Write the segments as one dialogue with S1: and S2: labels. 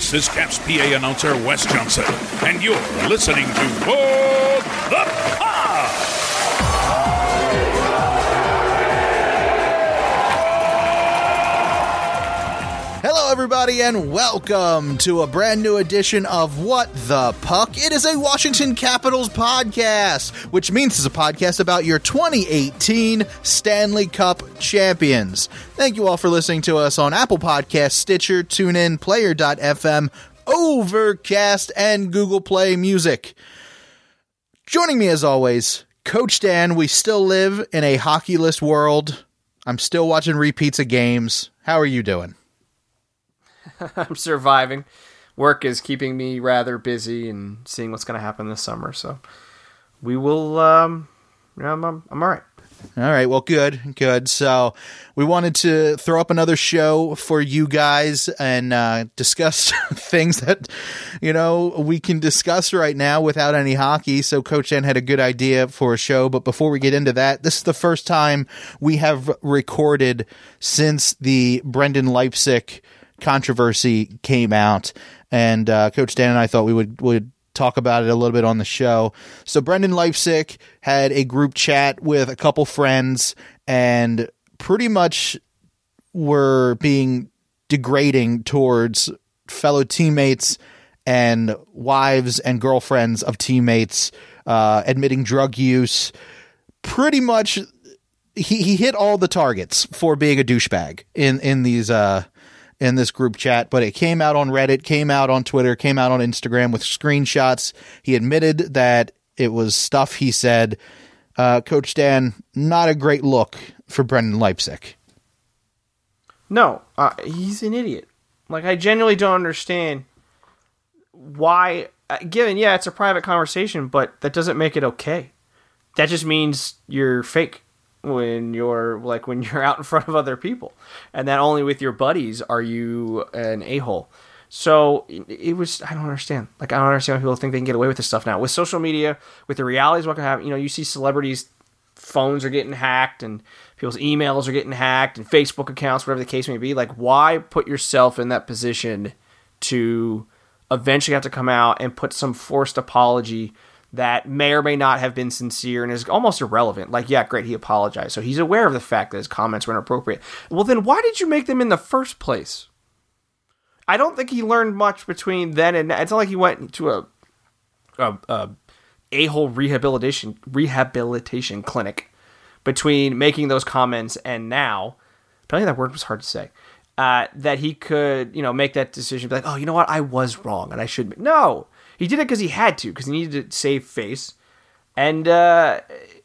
S1: This is Caps PA announcer Wes Johnson, and you're listening to Board the Pod!
S2: Hello, everybody, and welcome to a brand new edition of What the Puck. It is a Washington Capitals podcast, which means it's a podcast about your 2018 Stanley Cup champions. Thank you all for listening to us on Apple Podcasts, Stitcher, TuneIn, Player.fm, Overcast, and Google Play Music. Joining me as always, Coach Dan. We still live in a hockey-less world. I'm still watching repeats of games. How are you doing?
S3: I'm surviving. Work is keeping me rather busy and seeing what's going to happen this summer. So we will, I'm all right.
S2: All right. Well, good. So we wanted to throw up another show for you guys and discuss things that, we can discuss right now without any hockey. So Coach Dan had a good idea for a show. But before we get into that, this is the first time we have recorded since the Brendan Leipsic controversy came out, and Coach Dan and I thought we would talk about it a little bit on the show. So Brendan Leipsic had a group chat with a couple friends and pretty much were being degrading towards fellow teammates and wives and girlfriends of teammates, admitting drug use. Pretty much he hit all the targets for being a douchebag in this group chat, but it came out on Reddit, came out on Twitter, came out on Instagram with screenshots. He admitted that it was stuff he said. Coach Dan, not a great look for Brendan Leipsic.
S3: No, he's an idiot. Like, I genuinely don't understand why, given, it's a private conversation, but that doesn't make it okay. That just means you're fake when you're out in front of other people, and that only with your buddies are you an a-hole. So it was, I don't understand. Like, I don't understand why people think they can get away with this stuff now. With social media, with the realities, what can happen, you see celebrities' phones are getting hacked, and people's emails are getting hacked, and Facebook accounts, whatever the case may be. Like, why put yourself in that position to eventually have to come out and put some forced apology that may or may not have been sincere and is almost irrelevant? Like, yeah, great, he apologized. So he's aware of the fact that his comments were inappropriate. Well, then why did you make them in the first place? I don't think he learned much between then and now. It's not like he went to a a-hole rehabilitation clinic between making those comments and now. Apparently that word was hard to say. That he could, make that decision, be like, oh, you know what, I was wrong and I should. No. He did it because he had to, because he needed to save face. And I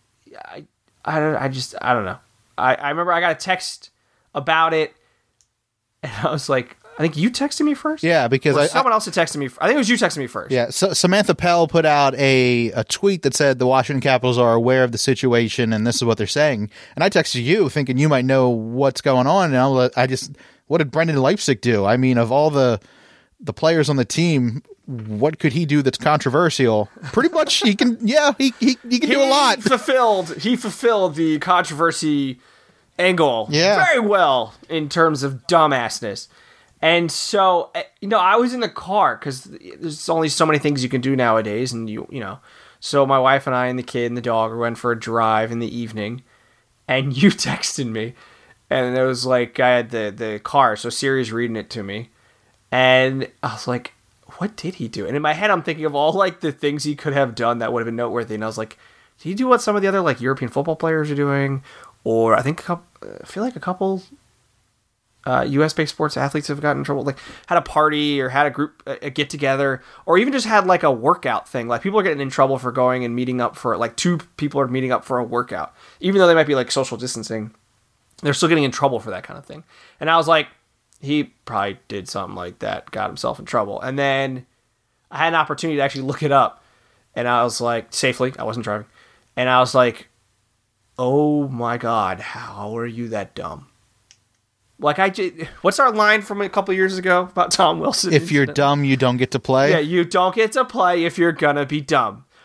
S3: don't know. I remember I got a text about it, and I was like, I think you texted me first?
S2: Yeah, because
S3: someone else had texted me. I think it was you texting me first.
S2: Yeah, so Samantha Pell put out a tweet that said the Washington Capitals are aware of the situation, and this is what they're saying. And I texted you thinking you might know what's going on, and what did Brendan Leipsic do? I mean, of all the players on the team, what could he do that's controversial? Pretty much he can do a lot.
S3: He fulfilled the controversy angle very well in terms of dumbassness. And so, I was in the car because there's only so many things you can do nowadays. And so my wife and I and the kid and the dog went for a drive in the evening, and you texted me, and it was like, I had the car. So Siri's reading it to me, and I was like, what did he do? And in my head, I'm thinking of all the things he could have done that would have been noteworthy. And I was like, did he do what some of the other European football players are doing? Or I feel like a couple U.S.-based sports athletes have gotten in trouble, had a party or had a group, a get-together, or even just had a workout thing. Like, people are getting in trouble for going and meeting up for, two people are meeting up for a workout. Even though they might be social distancing, they're still getting in trouble for that kind of thing. And I was like, he probably did something like that, got himself in trouble. And then I had an opportunity to actually look it up. And I was like, safely, I wasn't driving. And I was like, oh my God, how are you that dumb? What's our line from a couple years ago about Tom Wilson?
S2: If you're dumb, you don't get to play?
S3: Yeah, you don't get to play if you're gonna be dumb.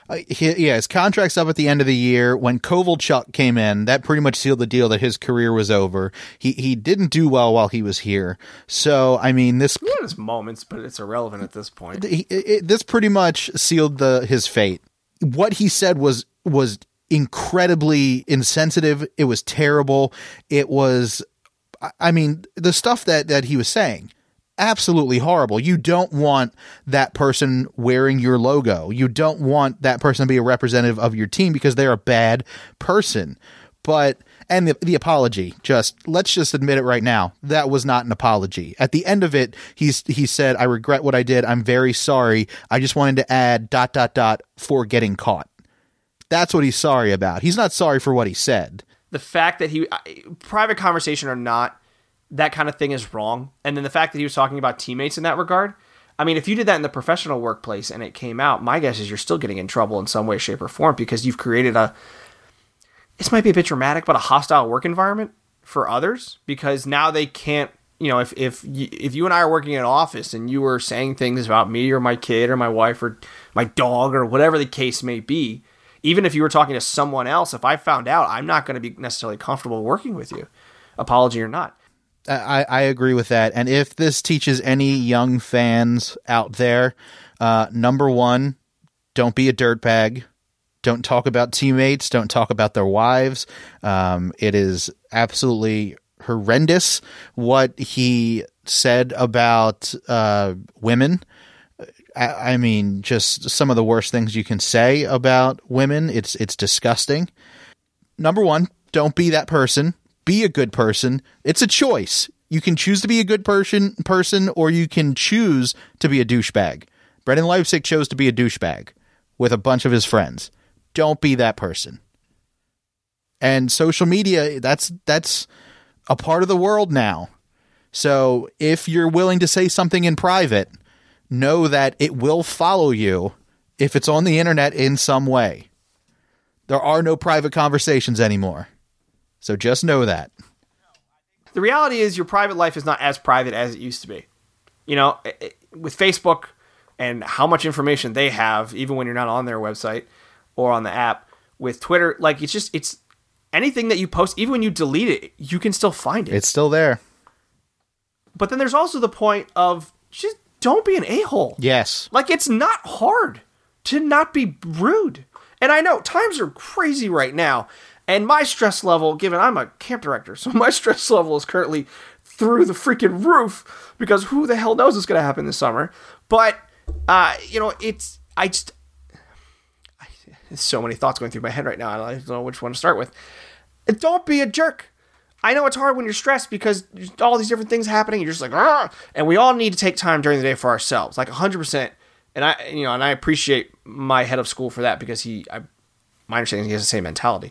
S2: His contract's up at the end of the year. When Kovalchuk came in, that pretty much sealed the deal that his career was over. He didn't do well while he was here. So, I mean, this...
S3: He had his moments, but it's irrelevant at this point.
S2: This pretty much sealed his fate. What he said was incredibly insensitive. It was terrible. It was... I mean, the stuff that he was saying... absolutely horrible. You don't want that person wearing your logo. You don't want that person to be a representative of your team because they're a bad person. But, and the apology, let's just admit it right now. That was not an apology. At the end of it, he said, "I regret what I did. I'm very sorry. I just wanted to add ... for getting caught." That's what he's sorry about. He's not sorry for what he said.
S3: The fact that private conversation or not, that kind of thing is wrong. And then the fact that he was talking about teammates in that regard, I mean, if you did that in the professional workplace and it came out, my guess is you're still getting in trouble in some way, shape, or form because you've created this might be a bit dramatic, but a hostile work environment for others because now they can't, if you and I are working in an office and you were saying things about me or my kid or my wife or my dog or whatever the case may be, even if you were talking to someone else, if I found out, I'm not going to be necessarily comfortable working with you, apology or not.
S2: I agree with that. And if this teaches any young fans out there, number one, don't be a dirtbag. Don't talk about teammates. Don't talk about their wives. It is absolutely horrendous what he said about women. I mean, just some of the worst things you can say about women. It's disgusting. Number one, don't be that person. Be a good person. It's a choice. You can choose to be a good person, or you can choose to be a douchebag. Brendan Leipzig chose to be a douchebag with a bunch of his friends. Don't be that person. And social media, that's a part of the world now. So if you're willing to say something in private, know that it will follow you if it's on the internet in some way. There are no private conversations anymore. So just know that.
S3: The reality is your private life is not as private as it used to be. With Facebook and how much information they have, even when you're not on their website or on the app, with Twitter, like it's anything that you post, even when you delete it, you can still find it.
S2: It's still there.
S3: But then there's also the point of just don't be an a-hole.
S2: Yes.
S3: Like it's not hard to not be rude. And I know times are crazy right now. And my stress level, given I'm a camp director, so my stress level is currently through the freaking roof because who the hell knows what's going to happen this summer. But, there's so many thoughts going through my head right now. I don't know which one to start with. Don't be a jerk. I know it's hard when you're stressed because there's all these different things happening. You're just like, ah! And we all need to take time during the day for ourselves, like 100%. And I appreciate my head of school for that because my understanding is he has the same mentality.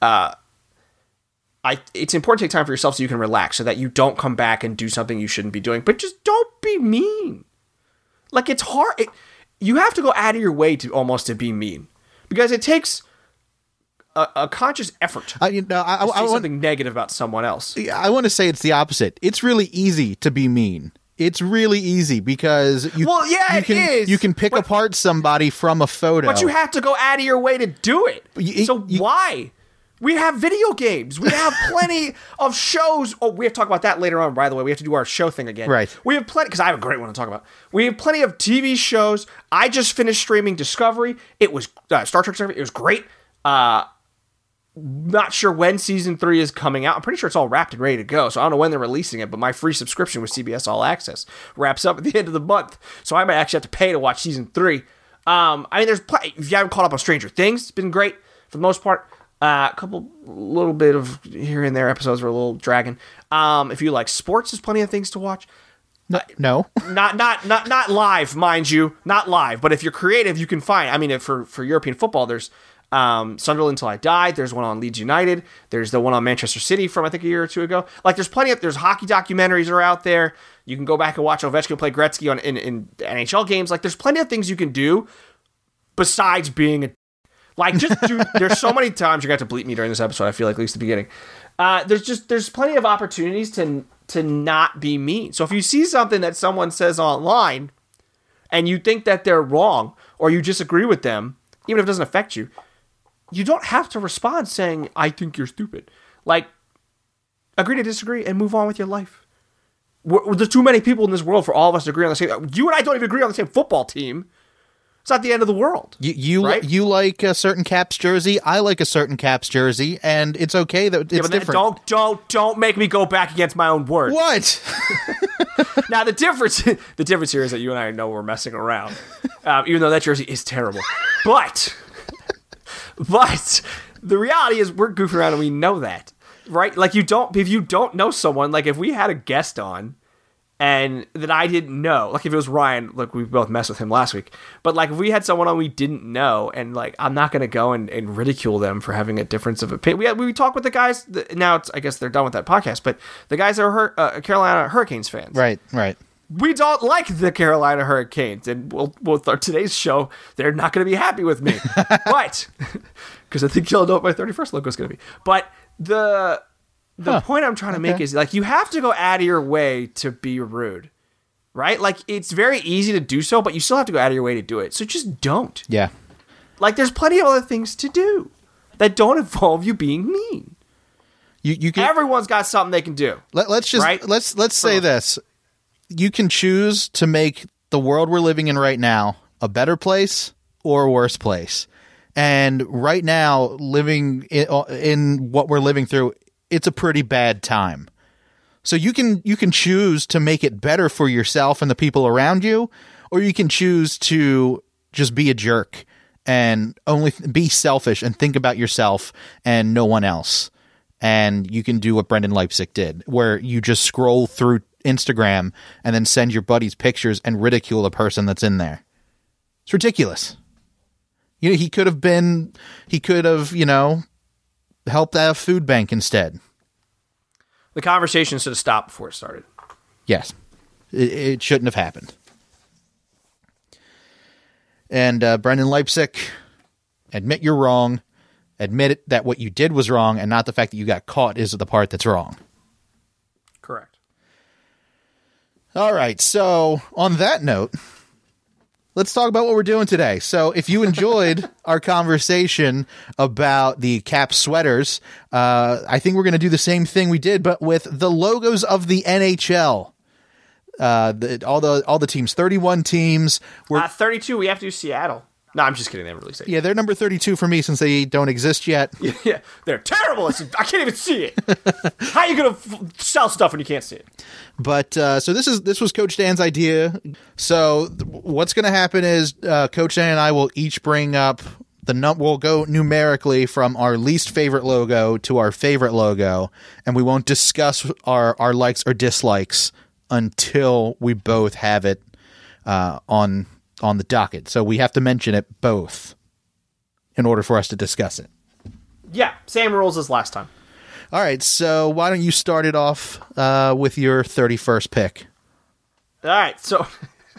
S3: It's important to take time for yourself so you can relax so that you don't come back and do something you shouldn't be doing, but just don't be mean. Like it's hard. You have to go out of your way to be mean because it takes a conscious effort to say something negative about someone else.
S2: I want to say it's the opposite. It's really easy to be mean. It's really easy because you can pick apart somebody from a photo.
S3: But you have to go out of your way to do it. Why? We have video games. We have plenty of shows. Oh, we have to talk about that later on, by the way. We have to do our show thing again.
S2: Right.
S3: We have plenty, because I have a great one to talk about. We have plenty of TV shows. I just finished streaming Discovery. It was Star Trek Discovery. It was great. Not sure when season 3 is coming out. I'm pretty sure it's all wrapped and ready to go, so I don't know when they're releasing it, but my free subscription with CBS All Access wraps up at the end of the month, so I might actually have to pay to watch season 3. There's if you haven't caught up on Stranger Things, it's been great for the most part. A couple little bit of here and there episodes were a little dragging. If you like sports, there's plenty of things to watch.
S2: No.
S3: Not live, mind you. Not live, but if you're creative, you can find. For European football, there's Sunderland Until I Die. There's one on Leeds United. There's the one on Manchester City from I think a year or two ago. Like there's there's hockey documentaries that are out there. You can go back and watch Ovechkin play Gretzky in NHL games. Like there's plenty of things you can do besides being a there's so many times you're going to have to bleep me during this episode. I feel like at least the beginning. There's plenty of opportunities to not be mean. So if you see something that someone says online and you think that they're wrong or you disagree with them, even if it doesn't affect you, you don't have to respond saying, I think you're stupid. Like, agree to disagree and move on with your life. There's too many people in this world for all of us to agree on the same. You and I don't even agree on the same football team. It's not the end of the world.
S2: You like a certain Caps jersey. I like a certain Caps jersey, and it's okay that it's different.
S3: Don't make me go back against my own word.
S2: What?
S3: Now the difference here is that you and I know we're messing around, even though that jersey is terrible. But the reality is we're goofing around and we know that. Right? Like if you don't know someone, like if we had a guest on and that I didn't know, like if it was Ryan, like we both messed with him last week, but like if we had someone on we didn't know, and like I'm not going to go and ridicule them for having a difference of opinion. We talk with the guys, now I guess they're done with that podcast, but the guys that are Carolina Hurricanes fans.
S2: Right.
S3: We don't like the Carolina Hurricanes, and with today's show, they're not going to be happy with me. But, because I think you'll know what my 31st logo is going to be. But the point I'm trying to make is, like, you have to go out of your way to be rude, right? Like, it's very easy to do so, but you still have to go out of your way to do it. So just don't.
S2: Yeah.
S3: Like, there's plenty of other things to do that don't involve you being mean.
S2: You can,
S3: everyone's got something they can do.
S2: Let's say this. You can choose to make the world we're living in right now a better place or a worse place. And right now, living in what we're living through, it's a pretty bad time. So you can choose to make it better for yourself and the people around you, or you can choose to just be a jerk and only be selfish and think about yourself and no one else. And you can do what Brendan Leipsic did, where you just scroll through Instagram and then send your buddies pictures and ridicule the person that's in there. It's ridiculous. You know, he could have, helped out a food bank instead.
S3: The conversation should have stopped before it started.
S2: Yes. It shouldn't have happened. And Brendan Leipsic, admit you're wrong. Admit that what you did was wrong, and not the fact that you got caught is the part that's wrong.
S3: Correct.
S2: All right. So on that note, let's talk about what we're doing today. So if you enjoyed our conversation about the Cap sweaters, I think we're going to do the same thing we did, but with the logos of the NHL. All the teams, 31 teams.
S3: 32, we have to do Seattle. No, I'm just kidding. They haven't released it.
S2: Yeah, they're number 32 for me since they don't exist yet.
S3: Yeah, they're terrible. I can't even see it. How are you going to sell stuff when you can't see it?
S2: But so this was Coach Dan's idea. So what's going to happen is Coach Dan and I will each bring up we'll go numerically from our least favorite logo to our favorite logo, and we won't discuss our likes or dislikes until we both have it on the docket. So we have to mention it both in order for us to discuss it.
S3: Yeah, same rules as last time.
S2: All right, so why don't you start it off with your 31st pick?
S3: All right, so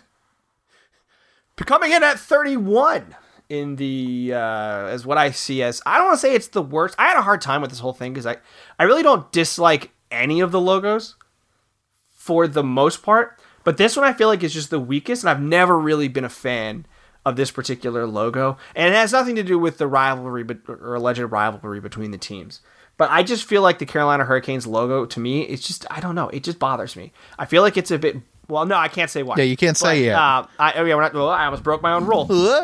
S3: coming in at 31 in the as what I see as, I don't want to say it's the worst. I had a hard time with this whole thing because I really don't dislike any of the logos for the most part. But this one I feel like is just the weakest, and I've never really been a fan of this particular logo. And it has nothing to do with the rivalry or alleged rivalry between the teams. But I just feel like the Carolina Hurricanes logo, to me, it's just, I don't know, it just bothers me. I feel like it's a bit, well, no, I can't say why.
S2: Yeah, you can't say yet.
S3: I almost broke my own rule.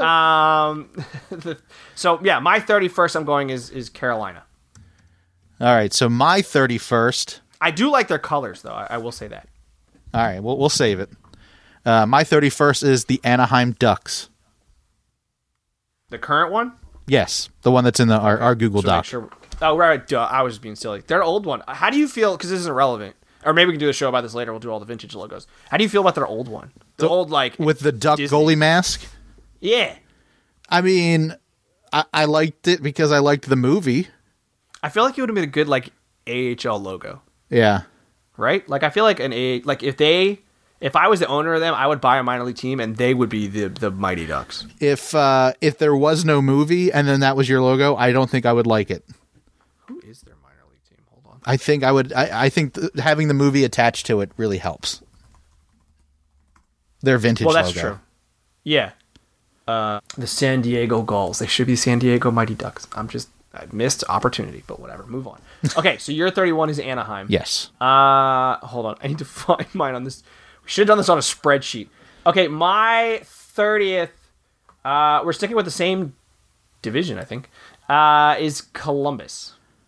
S3: So, yeah, my 31st I'm going is Carolina.
S2: All right, so my 31st.
S3: I do like their colors, though. I will say that.
S2: All right, we'll save it. My 31st is the Anaheim Ducks.
S3: The current one?
S2: Yes, the one that's in our Google Doc.
S3: Sure. Oh, right. Duh, I was being silly. Their old one. How do you feel? Because this isn't relevant. Or maybe we can do a show about this later. We'll do all the vintage logos. How do you feel about their old one? The old, like,
S2: with the duck Disney goalie mask?
S3: Yeah.
S2: I mean, I liked it because I liked the movie.
S3: I feel like it would have been a good, like, AHL logo.
S2: Yeah.
S3: Right? Like, I feel like if I was the owner of them, I would buy a minor league team, and they would be the Mighty Ducks.
S2: If there was no movie and then that was your logo, I don't think I would like it.
S3: Who is their minor league team? Hold on.
S2: I think I would. I think having the movie attached to it really helps. Their vintage logo.
S3: Well, that's true. Yeah. the San Diego Gulls. They should be San Diego Mighty Ducks. I missed opportunity, but whatever. Move on. Okay, so your 31 is Anaheim.
S2: Yes.
S3: Hold on. I need to find mine on this. We should have done this on a spreadsheet. Okay, my 30th, we're sticking with the same division, I think, is Columbus.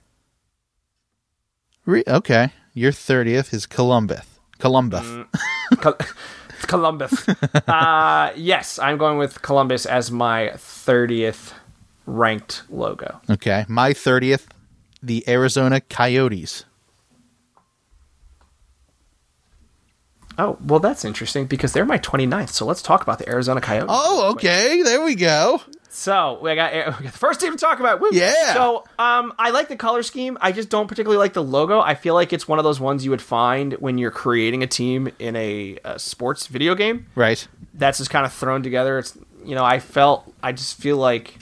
S2: Okay. Your 30th is Columbus.
S3: Columbus. Yes, I'm going with Columbus as my 30th ranked logo.
S2: Okay. My 30th, the Arizona Coyotes.
S3: Oh, well, that's interesting because they're my 29th. So let's talk about the Arizona Coyotes.
S2: Oh, okay. There we go.
S3: So we got the first team to talk about. Woo.
S2: Yeah.
S3: So I like the color scheme. I just don't particularly like the logo. I feel like it's one of those ones you would find when you're creating a team in a sports video game.
S2: Right.
S3: That's just kind of thrown together. It's I just feel like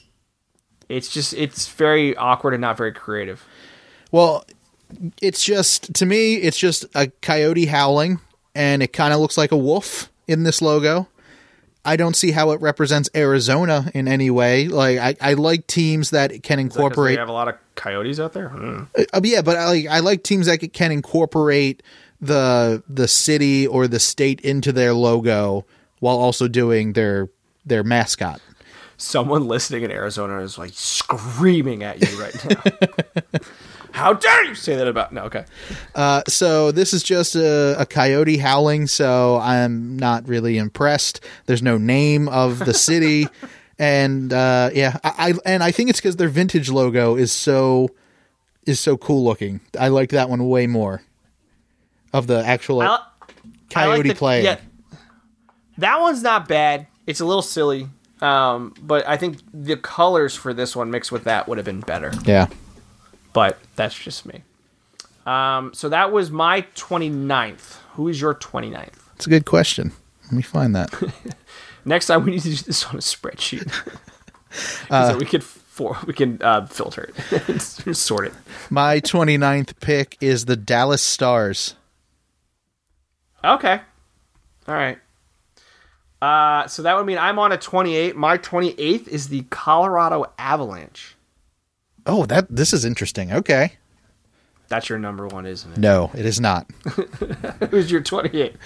S3: it's very awkward and not very creative.
S2: Well, to me, it's just a coyote howling, and it kind of looks like a wolf in this logo. I don't see how it represents Arizona in any way. Like I like teams that can incorporate.
S3: Is that 'cause they have a lot of coyotes out there.
S2: Yeah, but I like teams that can incorporate the city or the state into their logo while also doing their mascot.
S3: Someone listening in Arizona is like screaming at you right now. How dare you say that about... No, okay.
S2: So this is just a coyote howling, so I'm not really impressed. There's no name of the city. And I think it's because their vintage logo is so cool looking. I like that one way more. Of the actual coyote playing. Yeah,
S3: that one's not bad. It's a little silly. But I think the colors for this one mixed with that would have been better.
S2: Yeah.
S3: But that's just me. So that was my 29th. Who is your 29th?
S2: That's a good question. Let me find that.
S3: Next time we need to do this on a spreadsheet. So we can filter it and sort it.
S2: My 29th pick is the Dallas Stars.
S3: Okay. All right. So that would mean I'm on a 28. My 28th is the Colorado Avalanche.
S2: Oh, this is interesting. Okay.
S3: That's your number one, isn't it?
S2: No, it is not.
S3: Who's your 28?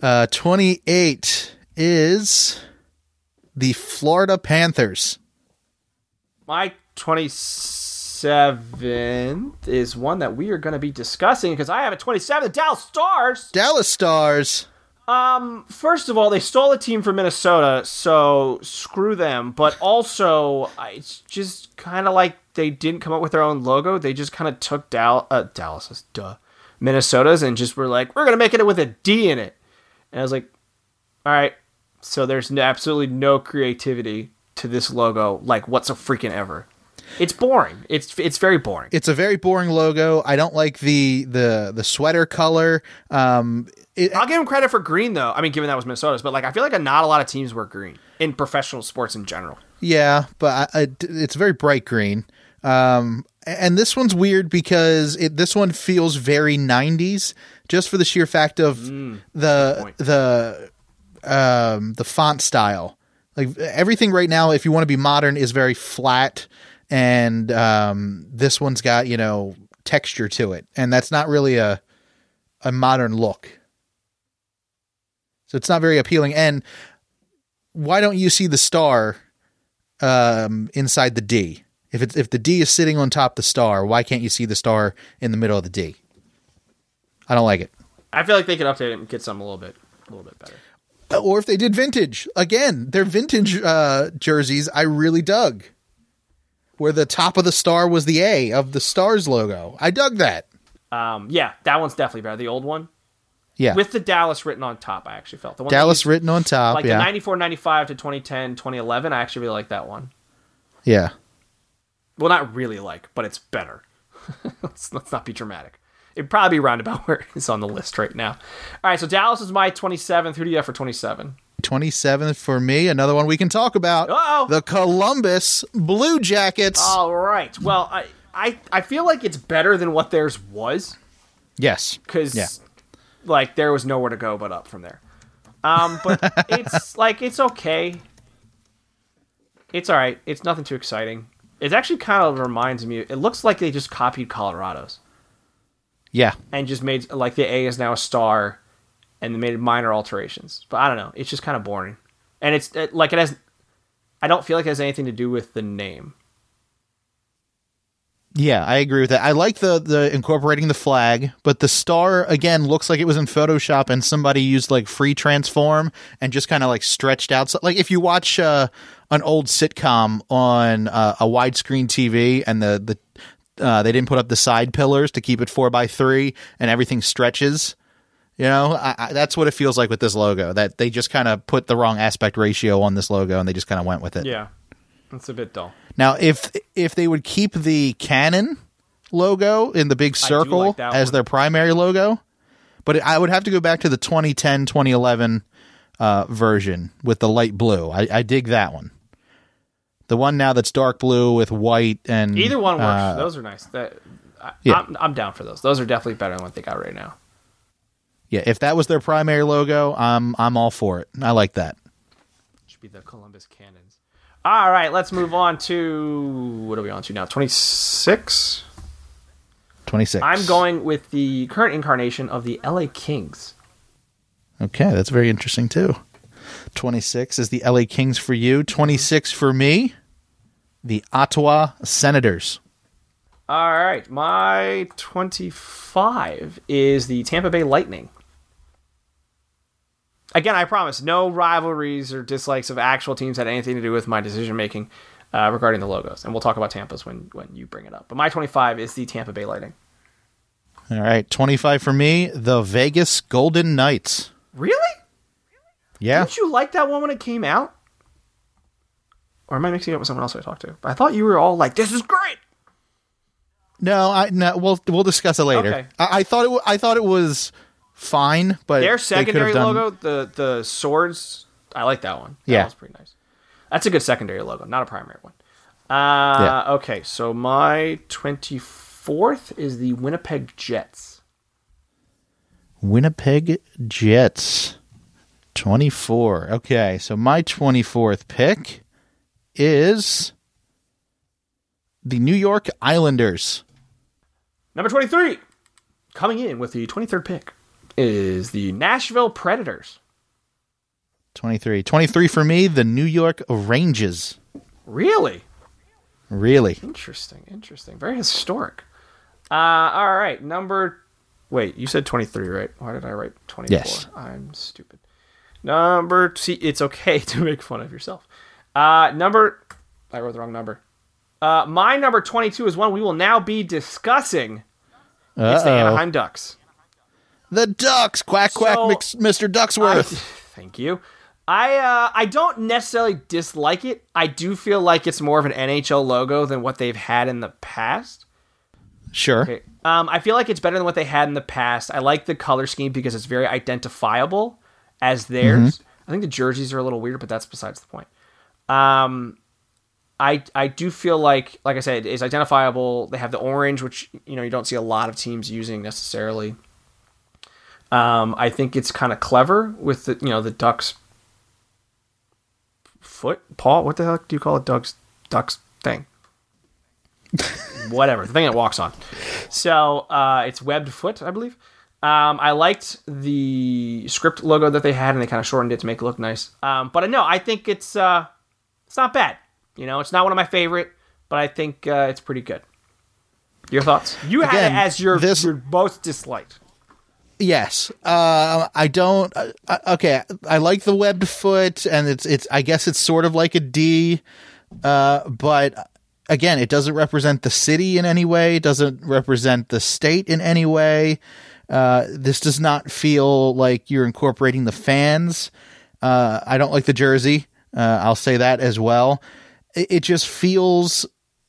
S2: 28 is the Florida Panthers.
S3: My 27th is one that we are going to be discussing because I have a 27, the Dallas Stars.
S2: Dallas Stars.
S3: First of all, they stole a team from Minnesota, so screw them. But also, it's just kind of like they didn't come up with their own logo. They just kind of took Minnesota's and just were like, we're going to make it with a D in it. And I was like, all right. So there's absolutely no creativity to this logo, like whatsoever ever. It's boring. It's very boring.
S2: It's a very boring logo. I don't like the sweater color.
S3: I'll give him credit for green, though. I mean, given that was Minnesota's, but I feel like not a lot of teams wear green in professional sports in general.
S2: Yeah, but it's very bright green. And this one's weird because this one feels very 90s, just for the sheer fact of the font style. Like everything right now, if you want to be modern, is very flat, and this one's got texture to it, and that's not really a modern look. So it's not very appealing. And why don't you see the star inside the D? If the D is sitting on top of the star, why can't you see the star in the middle of the D? I don't like it.
S3: I feel like they could update it and get something a little bit better.
S2: Or if they did vintage. Again, their vintage jerseys I really dug. Where the top of the star was the A of the Stars logo. I dug that.
S3: Yeah, that one's definitely better. The old one.
S2: Yeah.
S3: With the Dallas written on top, I actually felt. The one
S2: Dallas written on top,
S3: like the 94, 95 to 2010, 2011, I actually really like that one.
S2: Yeah. Well,
S3: not really but it's better. let's not be dramatic. It'd probably be roundabout where it's on the list right now. All right, so Dallas is my 27th. Who do you have for 27?
S2: 27th for me. Another one we can talk about.
S3: Uh-oh.
S2: The Columbus Blue Jackets.
S3: All right. Well, I feel like it's better than what theirs was.
S2: Yes.
S3: Because, there was nowhere to go but up from there. But it's, it's okay. It's all right. It's nothing too exciting. It actually kind of reminds me. It looks like they just copied Colorado's.
S2: Yeah.
S3: And just made, like, the A is now a star, and they made minor alterations. But I don't know. It's just kind of boring. And it has... I don't feel like it has anything to do with the name.
S2: Yeah, I agree with that. I like the incorporating the flag, but the star, again, looks like it was in Photoshop and somebody used, like, free transform and just kind of, like, stretched out. So, like, if you watch an old sitcom on a widescreen TV and they didn't put up the side pillars to keep it 4x3 and everything stretches, you know, that's what it feels like with this logo, that they just kind of put the wrong aspect ratio on this logo and they just kind of went with it.
S3: Yeah, it's a bit dull.
S2: Now, if they would keep the Canon logo in the big circle as their primary logo, but I would have to go back to the 2010, 2011 version with the light blue. I dig that one. The one now that's dark blue with white and...
S3: Either one works. Those are nice. I'm down for those. Those are definitely better than what they got right now.
S2: Yeah, if that was their primary logo, I'm all for it. I like that.
S3: Should be the Columbus Cannons. All right, let's move on to... What are we on to now? 26?
S2: 26.
S3: I'm going with the current incarnation of the LA Kings.
S2: Okay, that's very interesting, too. 26 is the LA Kings for you. 26 for me, the Ottawa Senators.
S3: All right, my 25 is the Tampa Bay Lightning. Again, I promise, no rivalries or dislikes of actual teams had anything to do with my decision-making regarding the logos. And we'll talk about Tampa's when you bring it up. But my 25 is the Tampa Bay Lightning.
S2: All right, 25 for me, the Vegas Golden Knights.
S3: Really?
S2: Yeah.
S3: Didn't you like that one when it came out? Or am I mixing it up with someone else I talked to? I thought you were all like, this is great!
S2: No, we'll discuss it later.
S3: Okay.
S2: I thought it was fine, but
S3: their secondary logo, the swords, I like that one. That was pretty nice. That's a good secondary logo, not a primary one. Okay, so my 24th is the Winnipeg Jets.
S2: Winnipeg Jets. 24. Okay, so my 24th pick is the New York Islanders.
S3: Number 23, coming in with the 23rd pick, is the Nashville Predators.
S2: 23. 23 for me, the New York Rangers.
S3: Really?
S2: Really.
S3: Interesting. Very historic. All right, wait, you said 23, right? Why did I write 24?
S2: Yes.
S3: I'm stupid. See, it's okay to make fun of yourself. I wrote the wrong number. My number 22 is one we will now be discussing. It's the Anaheim Ducks.
S2: The Ducks! Quack, quack, Mr. Ducksworth.
S3: Thank you. I don't necessarily dislike it. I do feel like it's more of an NHL logo than what they've had in the past.
S2: Sure.
S3: Okay. I feel like it's better than what they had in the past. I like the color scheme because it's very identifiable as theirs. Mm-hmm. I think the jerseys are a little weird, but that's besides the point. I do feel like I said, it's identifiable. They have the orange, which you don't see a lot of teams using necessarily. I think it's kind of clever with the Ducks paw. What the heck do you call it? Ducks thing. Whatever, the thing it walks on. So it's webbed foot, I believe. I liked the script logo that they had, and they kind of shortened it to make it look nice. But no, I think it's not bad. It's not one of my favorite, but I think it's pretty good. Your thoughts? You had it as your most disliked.
S2: Yes. I don't. Okay. I like the webbed foot, and it's. I guess it's sort of like a D, but again, it doesn't represent the city in any way. It doesn't represent the state in any way. This does not feel like you're incorporating the fans. I don't like the jersey. I'll say that as well. It just feels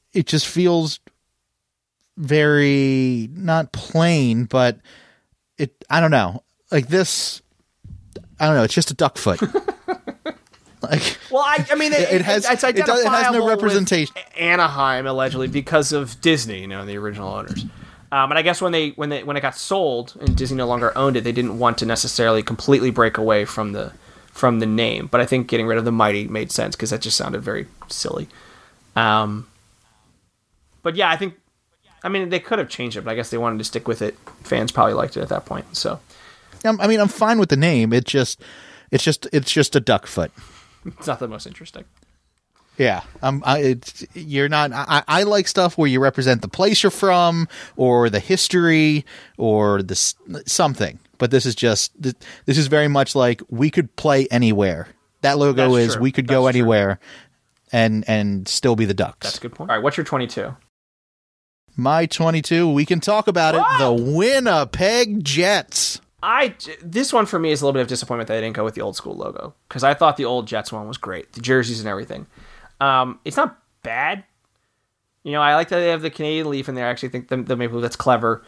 S2: very not plain, but I don't know. Like this, I don't know. It's just a duck foot.
S3: Well, I mean, it's identifiable.
S2: It has no representation.
S3: With Anaheim allegedly because of Disney, the original owners. But I guess when it got sold and Disney no longer owned it, they didn't want to necessarily completely break away from from the name, but I think getting rid of the Mighty made sense because that just sounded very silly. But yeah, I mean, they could have changed it, but I guess they wanted to stick with it. Fans probably liked it at that point. So,
S2: I mean, I'm fine with the name. It's just a duck foot.
S3: It's not the most interesting.
S2: Yeah, you're not. I like stuff where you represent the place you're from, or the history, or something. But this is very much like we could play anywhere. That logo
S3: That's
S2: is
S3: true.
S2: we could
S3: That's
S2: go
S3: true.
S2: anywhere, and still be the Ducks.
S3: That's a good point. All right, what's your 22?
S2: My 22. We can talk about it. The Winnipeg Jets.
S3: This one for me is a little bit of disappointment that they didn't go with the old school logo because I thought the old Jets one was great, the jerseys and everything. It's not bad. You know, I like that they have the Canadian leaf in there. I actually think the maple leaf, that's clever.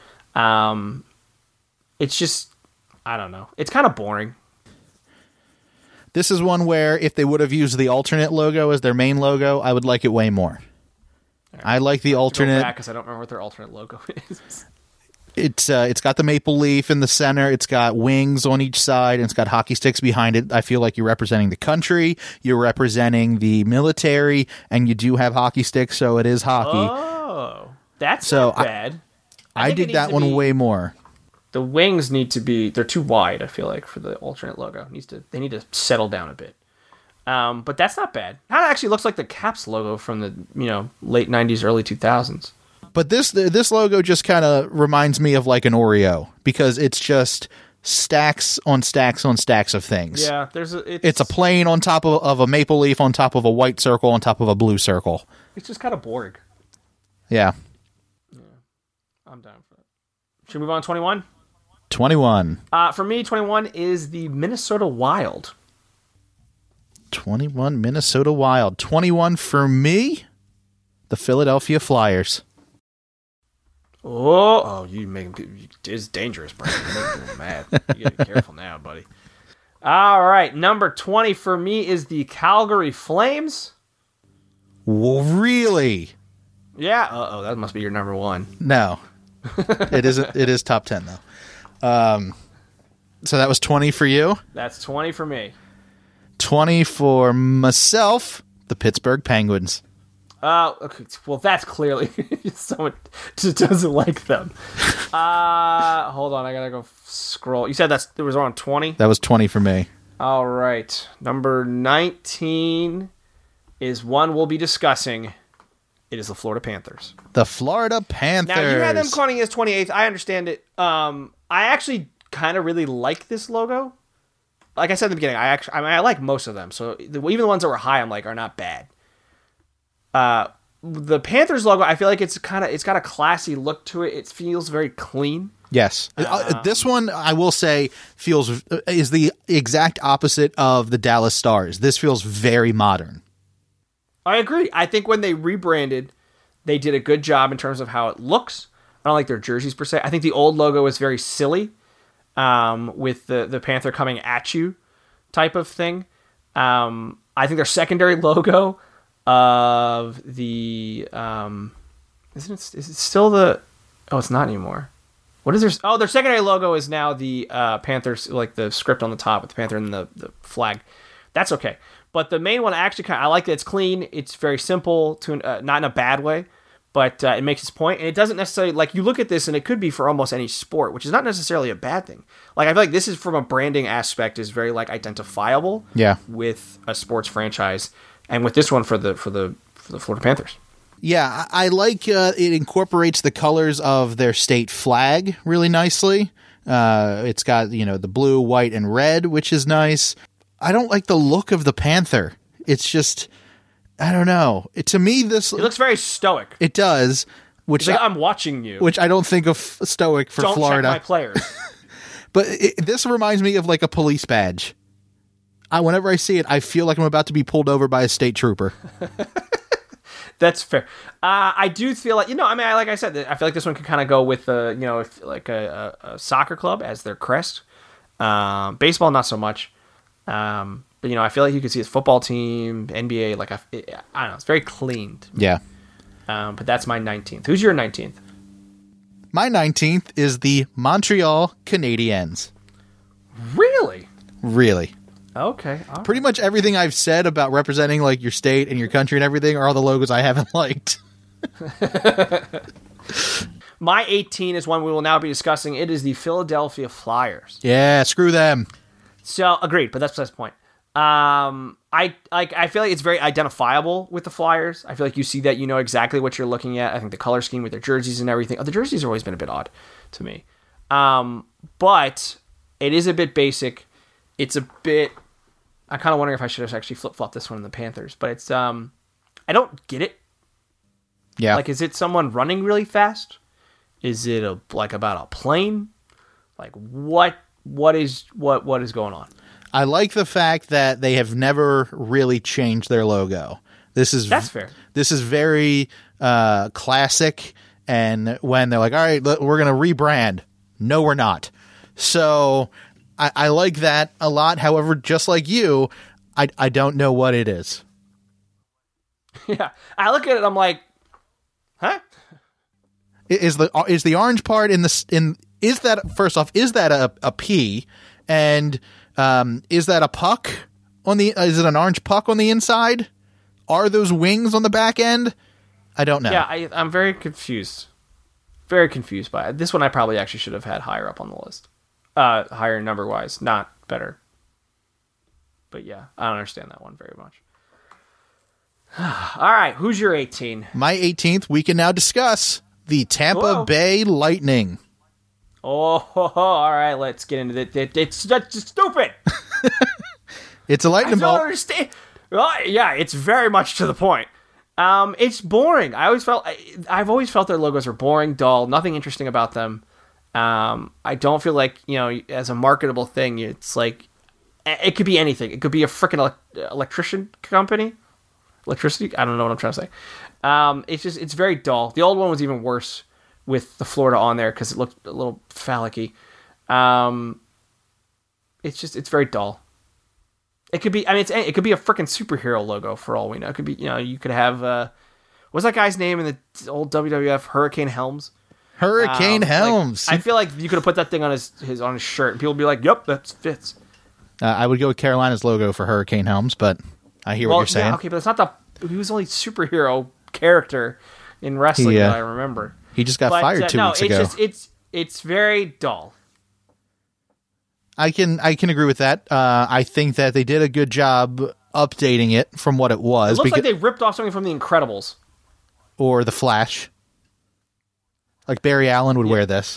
S3: It's just, I don't know. It's kind of boring.
S2: This is one where if they would have used the alternate logo as their main logo, I would like it way more. Right. I like the alternate
S3: because I don't remember what their alternate logo is.
S2: It's got the maple leaf in the center. It's got wings on each side, and it's got hockey sticks behind it. I feel like you're representing the country, you're representing the military, and you do have hockey sticks, so it is hockey.
S3: Oh, that's not bad.
S2: I dig that one way more.
S3: The wings they're too wide, I feel like, for the alternate logo. They need to settle down a bit. But that's not bad. That actually looks like the Caps logo from the late 90s, early 2000s.
S2: But this logo just kind of reminds me of like an Oreo because it's just stacks on stacks on stacks of things.
S3: Yeah,
S2: it's a plane on top of a maple leaf on top of a white circle on top of a blue circle.
S3: It's just kind of boring.
S2: Yeah.
S3: I'm down for it. Should we move on to 21?
S2: 21.
S3: For me, 21 is the Minnesota Wild.
S2: 21 Minnesota Wild. 21 for me, the Philadelphia Flyers.
S3: Oh, you make him. It's dangerous, bro. You're making him mad. You gotta be careful now, buddy. All right, number 20 for me is the Calgary Flames.
S2: Well, really?
S3: Yeah. That must be your number one.
S2: No, it isn't. It is top 10 though. So that was 20 for you.
S3: That's 20 for me.
S2: 20 for myself. The Pittsburgh Penguins.
S3: Okay. Well, that's clearly someone just doesn't like them. Hold on, I gotta go scroll. You said it was on 20?
S2: That was 20 for me.
S3: All right. Number 19 is one we'll be discussing. It is the Florida Panthers.
S2: The Florida Panthers.
S3: Now, you had them calling it as 28th. I understand it. I actually kind of really like this logo. Like I said in the beginning, I like most of them. So even the ones that were high, I'm like, are not bad. The Panthers logo, I feel like it's got a classy look to it. It feels very clean.
S2: Yes. This one, I will say, is the exact opposite of the Dallas Stars. This feels very modern.
S3: I agree. I think when they rebranded, they did a good job in terms of how it looks. I don't like their jerseys per se. I think the old logo is very silly, with the Panther coming at you type of thing. I think their secondary logo of the is it still the it's not anymore. What is their secondary logo is now the Panthers, like the script on the top with the Panther and the flag. That's okay. But the main one, actually, I like that it's clean. It's very simple, not in a bad way, but it makes its point. And it doesn't necessarily, like, you look at this and it could be for almost any sport, which is not necessarily a bad thing. Like, I feel like this is, from a branding aspect, is very, like, identifiable with a sports franchise. And with this one for the Florida Panthers.
S2: Yeah, I like it incorporates the colors of their state flag really nicely. It's got, the blue, white, and red, which is nice. I don't like the look of the Panther. It's just, I don't know. To me, it
S3: looks very stoic.
S2: It does. Which
S3: I'm watching you.
S2: Which I don't think of stoic for Florida.
S3: Don't check my players.
S2: But this reminds me of like a police badge. Whenever I see it, I feel like I'm about to be pulled over by a state trooper.
S3: That's fair. I do feel like, like I said, I feel like this one could kind of go with, like a soccer club as their crest. Baseball, not so much. But, I feel like you could see his football team, NBA, I don't know. It's very clean.
S2: Yeah.
S3: But that's my 19th. Who's your 19th?
S2: My 19th is the Montreal Canadiens.
S3: Really?
S2: Really.
S3: Okay.
S2: Pretty much everything I've said about representing like your state and your country and everything are all the logos I haven't liked.
S3: My 18 is one we will now be discussing. It is the Philadelphia Flyers.
S2: Yeah, screw them.
S3: So agreed, but that's the point. I feel like it's very identifiable with the Flyers. I feel like you see that, you know exactly what you're looking at. I think the color scheme with their jerseys and everything. The jerseys have always been a bit odd to me. But it is a bit basic. It's a bit. I'm kind of wondering if I should have actually flip-flopped this one in the Panthers, but it's I don't get it.
S2: Yeah.
S3: Like, is it someone running really fast? Is it about a plane? Like, what is going on?
S2: I like the fact that they have never really changed their logo. That's
S3: fair.
S2: This is very classic. And when they're like, all right, we're going to rebrand. No, we're not. So I like that a lot. However, just like you, I don't know what it is.
S3: Yeah. I look at it, I'm huh?
S2: Is the orange part is that, first off, is that a P? And is that a puck is it an orange puck on the inside? Are those wings on the back end? I don't know.
S3: Yeah, I'm very confused. Very confused by it. This one I probably actually should have had higher up on the list. Higher number-wise, not better. But yeah, I don't understand that one very much. All right, who's your 18?
S2: My 18th, we can now discuss the Tampa Bay Lightning.
S3: Oh, all right, let's get into it. It's stupid.
S2: It's a lightning
S3: bolt. I don't
S2: bolt.
S3: understand. Well, yeah, it's very much to the point. It's boring. I've always felt their logos are boring, dull, nothing interesting about them. I don't feel like, as a marketable thing, it's like, it could be anything. It could be a freaking electrician company. Electricity? I don't know what I'm trying to say. It's very dull. The old one was even worse with the Florida on there because it looked a little phallic-y. It's very dull. It could be, it could be a freaking superhero logo for all we know. It could be, you could have, what's that guy's name in the old WWF? Hurricane Helms.
S2: Hurricane Helms.
S3: I feel like you could have put that thing on his shirt and people would be like, yep, that fits.
S2: I would go with Carolina's logo for Hurricane Helms, but I hear what you're saying.
S3: Yeah, okay, but it's not he was the only superhero character in wrestling that I remember.
S2: He just got fired 2 weeks ago.
S3: It's very dull.
S2: I can agree with that. I think that they did a good job updating it from what it was.
S3: It looks like they ripped off something from The Incredibles.
S2: Or The Flash. Like Barry Allen would wear this.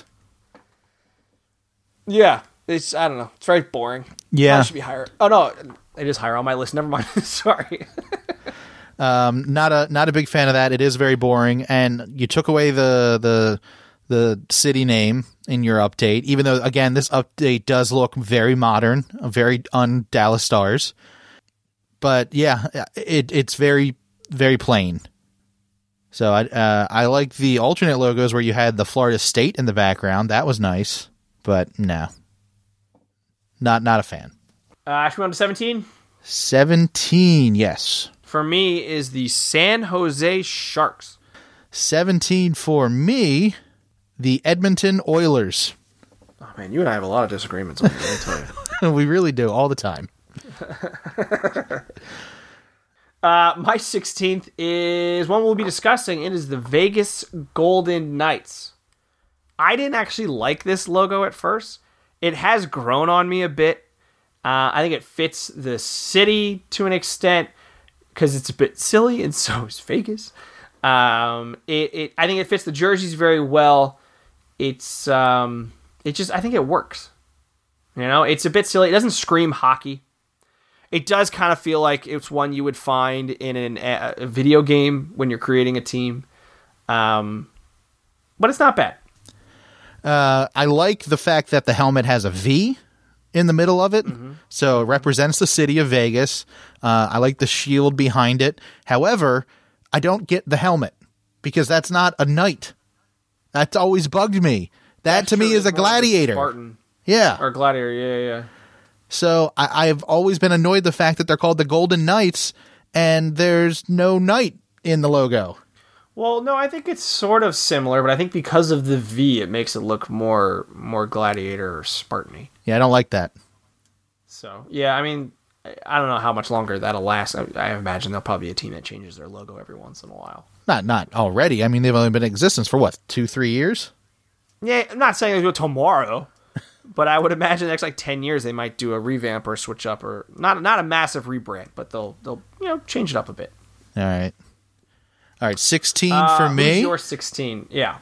S3: Yeah. I don't know. It's very boring.
S2: Yeah.
S3: It should be higher. Oh, no. It is higher on my list. Never mind. Sorry.
S2: Not a big fan of that. It is very boring. And you took away the city name in your update, even though, again, this update does look very modern, very un-Dallas Stars. But yeah, it's very, very plain. So I like the alternate logos where you had the Florida State in the background. That was nice, but no, not a fan.
S3: Should we go on to 17?
S2: 17, yes.
S3: For me is the San Jose Sharks.
S2: 17 for me, the Edmonton Oilers.
S3: Oh man, you and I have a lot of disagreements on this, let me tell you.
S2: We really do, all the time.
S3: My 16th is one we'll be discussing. It is the Vegas Golden Knights. I didn't actually like this logo at first. It has grown on me a bit. I think it fits the city to an extent because it's a bit silly, and so is Vegas. I think it fits the jerseys very well. I think it works. It's a bit silly. It doesn't scream hockey. It does kind of feel like it's one you would find in a video game when you're creating a team. But it's not bad.
S2: I like the fact that the helmet has a V in the middle of it. Mm-hmm. So it represents the city of Vegas. I like the shield behind it. However, I don't get the helmet because that's not a knight. That's always bugged me. That to me is a gladiator.
S3: Spartan.
S2: Yeah.
S3: Or gladiator, yeah.
S2: So I've always been annoyed the fact that they're called the Golden Knights and there's no knight in the logo.
S3: Well, no, I think it's sort of similar, but I think because of the V, it makes it look more gladiator or Spartan-y.
S2: Yeah, I don't like that.
S3: So, yeah, I don't know how much longer that'll last. I imagine there'll probably be a team that changes their logo every once in a while.
S2: Not already. I mean, they've only been in existence for what, 2-3 years?
S3: Yeah, I'm not saying they'll do it tomorrow, but I would imagine the next like 10 years they might do a revamp or switch up, or not a massive rebrand, but they'll change it up a bit.
S2: All right, 16 for me.
S3: Who's your 16? Yeah.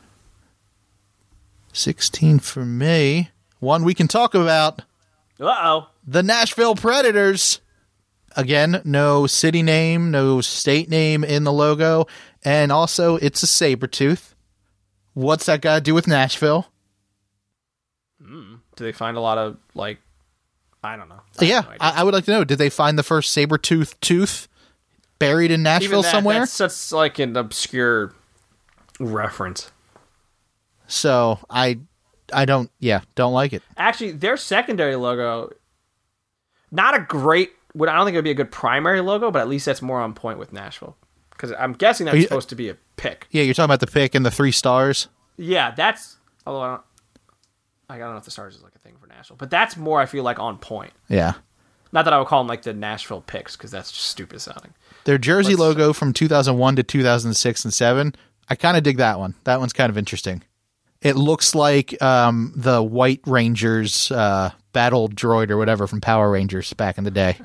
S2: 16 for me. One we can talk about.
S3: Uh-oh.
S2: The Nashville Predators. Again, no city name, no state name in the logo, and also it's a saber tooth. What's that got to do with Nashville?
S3: Do they find a lot of, like, I don't know.
S2: I would like to know, did they find the first saber-tooth tooth buried in Nashville somewhere?
S3: That's such like an obscure reference.
S2: So I don't like it.
S3: Actually, their secondary logo, not a great, I don't think it would be a good primary logo, but at least that's more on point with Nashville. Because I'm guessing that's supposed to be a pick.
S2: Yeah, you're talking about the pick and the 3 stars?
S3: Yeah, that's, although I don't know if the stars is like a thing for Nashville, but that's more, I feel like, on point.
S2: Yeah.
S3: Not that I would call them like the Nashville picks, because that's just stupid sounding.
S2: Their jersey logo from 2001 to 2006 and 7, I kind of dig that one. That one's kind of interesting. It looks like the White Rangers battle droid or whatever from Power Rangers back in the day.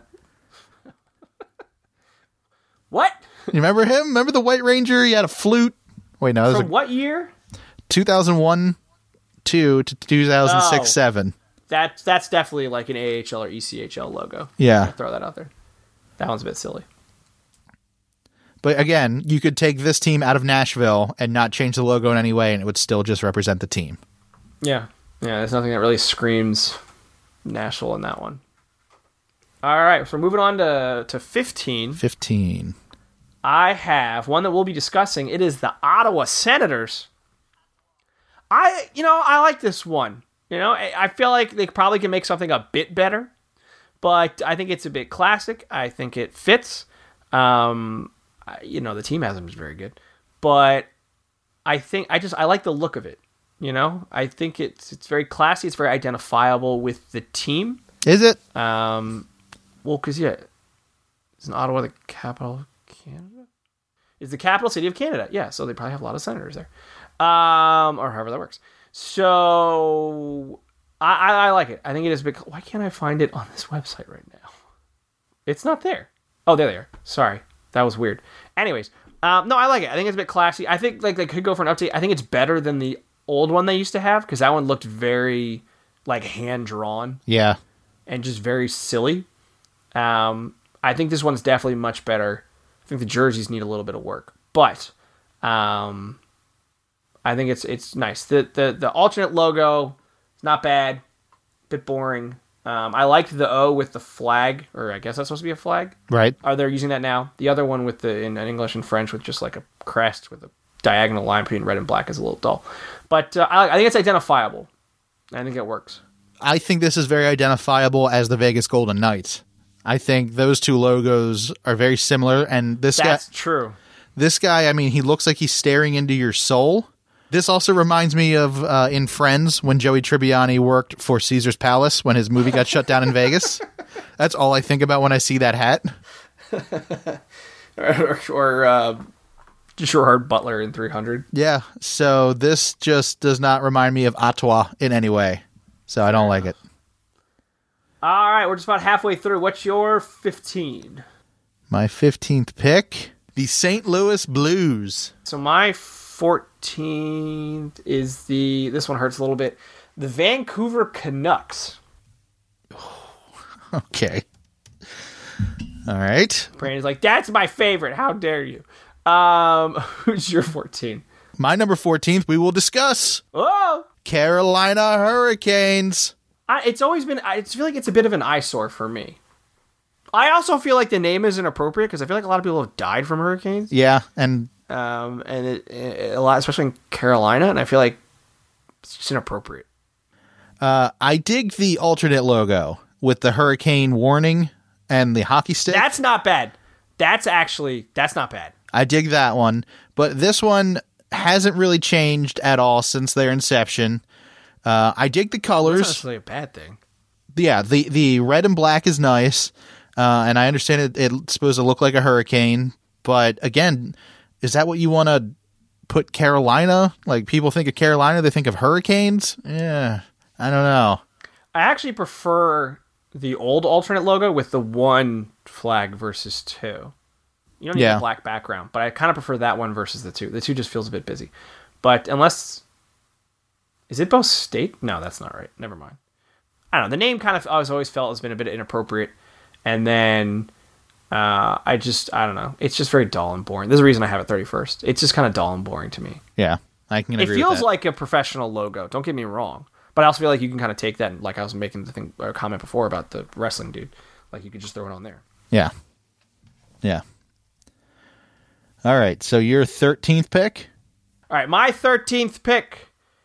S3: What?
S2: You remember him? Remember the White Ranger? He had a flute. Wait, no.
S3: From what year?
S2: 2001 to 2006-7.
S3: That's definitely like an AHL or ECHL logo.
S2: Yeah.
S3: I'll throw that out there. That one's a bit silly.
S2: But again, you could take this team out of Nashville and not change the logo in any way, and it would still just represent the team.
S3: Yeah. Yeah, there's nothing that really screams Nashville in that one. All right, so moving on to 15.
S2: 15.
S3: I have one that we'll be discussing. It is the Ottawa Senators. I like this one. I feel like they probably can make something a bit better, but I think it's a bit classic. I think it fits. The team hasn't been very good, but I like the look of it. I think it's very classy. It's very identifiable with the team.
S2: Is it?
S3: Well, because isn't Ottawa the capital of Canada? Is the capital city of Canada? Yeah, so they probably have a lot of senators there, or however that works. So I like it. I think it is big. Why can't I find it on this website right now? It's not there. Oh, there they are. Sorry, that was weird. Anyways, no, I like it. I think it's a bit classy. I think like they could go for an update. I think it's better than the old one they used to have, because that one looked very like hand drawn.
S2: Yeah,
S3: and just very silly. I think this one's definitely much better. I think the jerseys need a little bit of work, but I think it's nice. The alternate logo is not bad, bit boring. I liked the O with the flag, or I guess that's supposed to be a flag.
S2: Right.
S3: They're using that now. The other one with in English and French with just like a crest with a diagonal line between red and black is a little dull. But I think it's identifiable. I think it works.
S2: I think this is very identifiable as the Vegas Golden Knights. I think those two logos are very similar, and that's
S3: true.
S2: This guy, I mean, he looks like he's staring into your soul. This also reminds me of in Friends when Joey Tribbiani worked for Caesar's Palace when his movie got shut down in Vegas. That's all I think about when I see that hat.
S3: or Gerard Butler in 300.
S2: Yeah, so this just does not remind me of Ottawa in any way. So I don't like it.
S3: All right, we're just about halfway through. What's your 15?
S2: My 15th pick, the St. Louis Blues.
S3: So my 14th is this one hurts a little bit, the Vancouver Canucks.
S2: Okay. All right.
S3: Brandon's like, that's my favorite. How dare you? Who's your 14?
S2: My number 14th, we will discuss.
S3: Oh!
S2: Carolina Hurricanes.
S3: It's always been, I feel like it's a bit of an eyesore for me. I also feel like the name isn't appropriate because I feel like a lot of people have died from hurricanes.
S2: Yeah, and
S3: a lot, especially in Carolina, and I feel like it's just inappropriate.
S2: I dig the alternate logo with the hurricane warning and the hockey stick.
S3: That's not bad. That's not bad.
S2: I dig that one, but this one hasn't really changed at all since their inception. I dig the colors.
S3: That's not necessarily a bad thing.
S2: yeah, the red and black is nice, and I understand it's supposed to look like a hurricane, but again, is that what you want to put Carolina? Like, people think of Carolina, they think of hurricanes? Yeah, I don't know.
S3: I actually prefer the old alternate logo with the one flag versus two. You don't need a black background, but I kind of prefer that one versus the two. The two just feels a bit busy. But unless... Is it both state? No, that's not right. Never mind. I don't know. The name kind of I always felt has been a bit inappropriate. And then I don't know. It's just very dull and boring. There's a reason I have it 31st. It's just kind of dull and boring to me.
S2: Yeah, I can agree with that.
S3: It feels like a professional logo. Don't get me wrong. But I also feel like you can kind of take that, and like I was making the thing or comment before about the wrestling dude. Like you could just throw it on there.
S2: Yeah. Yeah. All right, so your 13th pick?
S3: All right, my 13th pick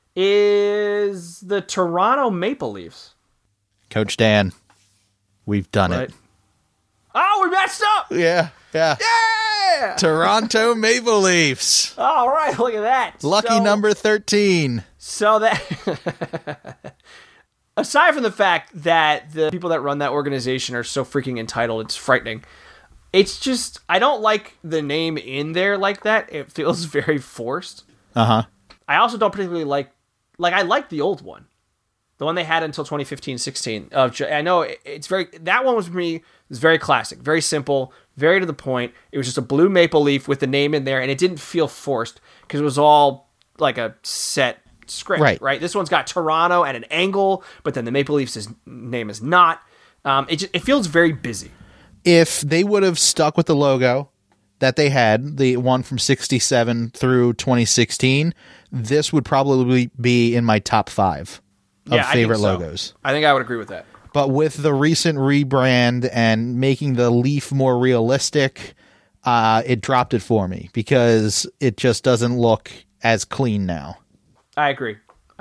S3: is the Toronto Maple Leafs.
S2: Coach Dan, we've done it.
S3: Oh, we messed up!
S2: Yeah.
S3: Yeah!
S2: Toronto Maple Leafs.
S3: All right, look at that.
S2: Lucky number 13.
S3: So that... Aside from the fact that the people that run that organization are so freaking entitled, it's frightening. It's just, I don't like the name in there like that. It feels very forced.
S2: Uh-huh.
S3: I also don't particularly like I like the old one. The one they had until 2015-16. I know it's very, that one was for me, it was very classic, very simple, very to the point. It was just a blue maple leaf with the name in there, and it didn't feel forced because it was all like a set script, right? This one's got Toronto at an angle, but then the Maple Leafs' name is not. It feels very busy.
S2: If they would have stuck with the logo that they had, the one from 67 through 2016, this would probably be in my top 5 of favorite logos.
S3: I think I would agree with that.
S2: But with the recent rebrand and making the leaf more realistic, it dropped it for me because it just doesn't look as clean now.
S3: I agree.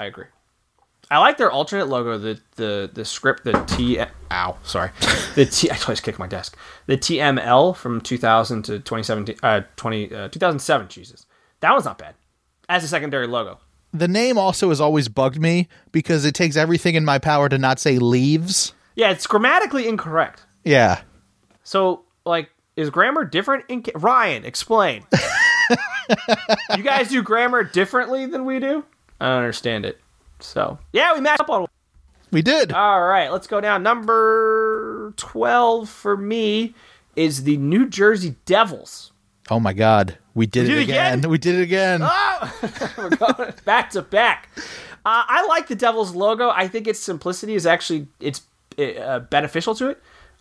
S3: I like their alternate logo, the script, I always kick my desk. The TML from 2000 to 2017, 2007, Jesus. That one's not bad as a secondary logo.
S2: The name also has always bugged me because it takes everything in my power to not say leaves.
S3: Yeah, it's grammatically incorrect.
S2: Yeah.
S3: So, like, is grammar different? Ryan, explain. You guys do grammar differently than we do? I don't understand it. So, yeah, we matched up on.
S2: We did.
S3: All right, let's go down. Number 12 for me is the New Jersey Devils.
S2: Oh my God, we did it again. We did it again.
S3: Oh! We're going back to back. I like the Devils logo. I think its simplicity is actually beneficial to it.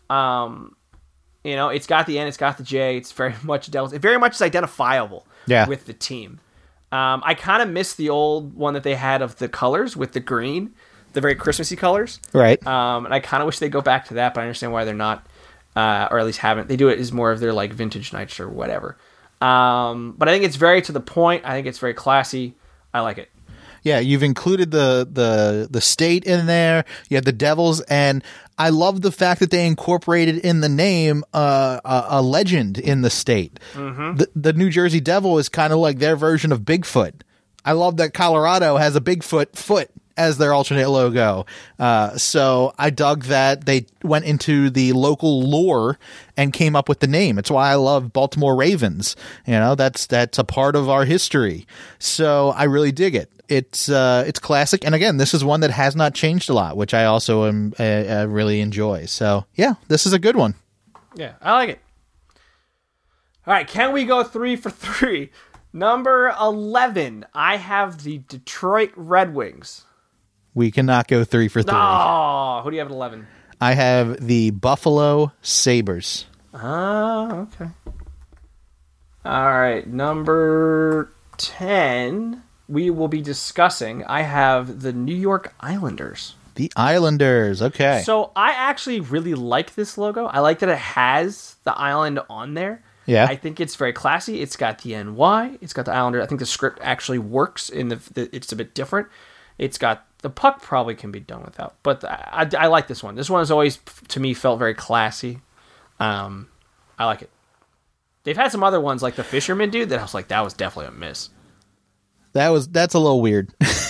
S3: It's got the N, it's got the J. It's very much Devils. It very much is identifiable with the team. I kind of miss the old one that they had of the colors with the green, the very Christmassy colors.
S2: Right.
S3: And I kind of wish they'd go back to that, but I understand why they're not, or at least haven't. They do it as more of their like vintage nights or whatever. But I think it's very to the point. I think it's very classy. I like it.
S2: Yeah, you've included the state in there. You have the Devils, and I love the fact that they incorporated in the name a legend in the state. Mm-hmm. The New Jersey Devil is kind of like their version of Bigfoot. I love that Colorado has a Bigfoot foot as their alternate logo. So I dug that they went into the local lore and came up with the name. It's why I love Baltimore Ravens. That's a part of our history. So I really dig it. It's classic. And again, this is one that has not changed a lot, which I also really enjoy. So yeah, this is a good one.
S3: Yeah, I like it. All right. Can we go 3 for 3? Number 11, I have the Detroit Red Wings.
S2: We cannot go 3 for 3.
S3: Oh, who do you have at 11?
S2: I have the Buffalo Sabres.
S3: Okay. All right, number 10, we will be discussing. I have the New York Islanders.
S2: The Islanders, okay.
S3: So I actually really like this logo. I like that it has the island on there.
S2: Yeah.
S3: I think it's very classy. It's got the NY. It's got the Islander. I think the script actually works it's a bit different. It's got the puck probably can be done without, but I like this one. This one has always, to me, felt very classy. I like it. They've had some other ones like the Fisherman dude that I was like, that was definitely a miss.
S2: That's a little weird.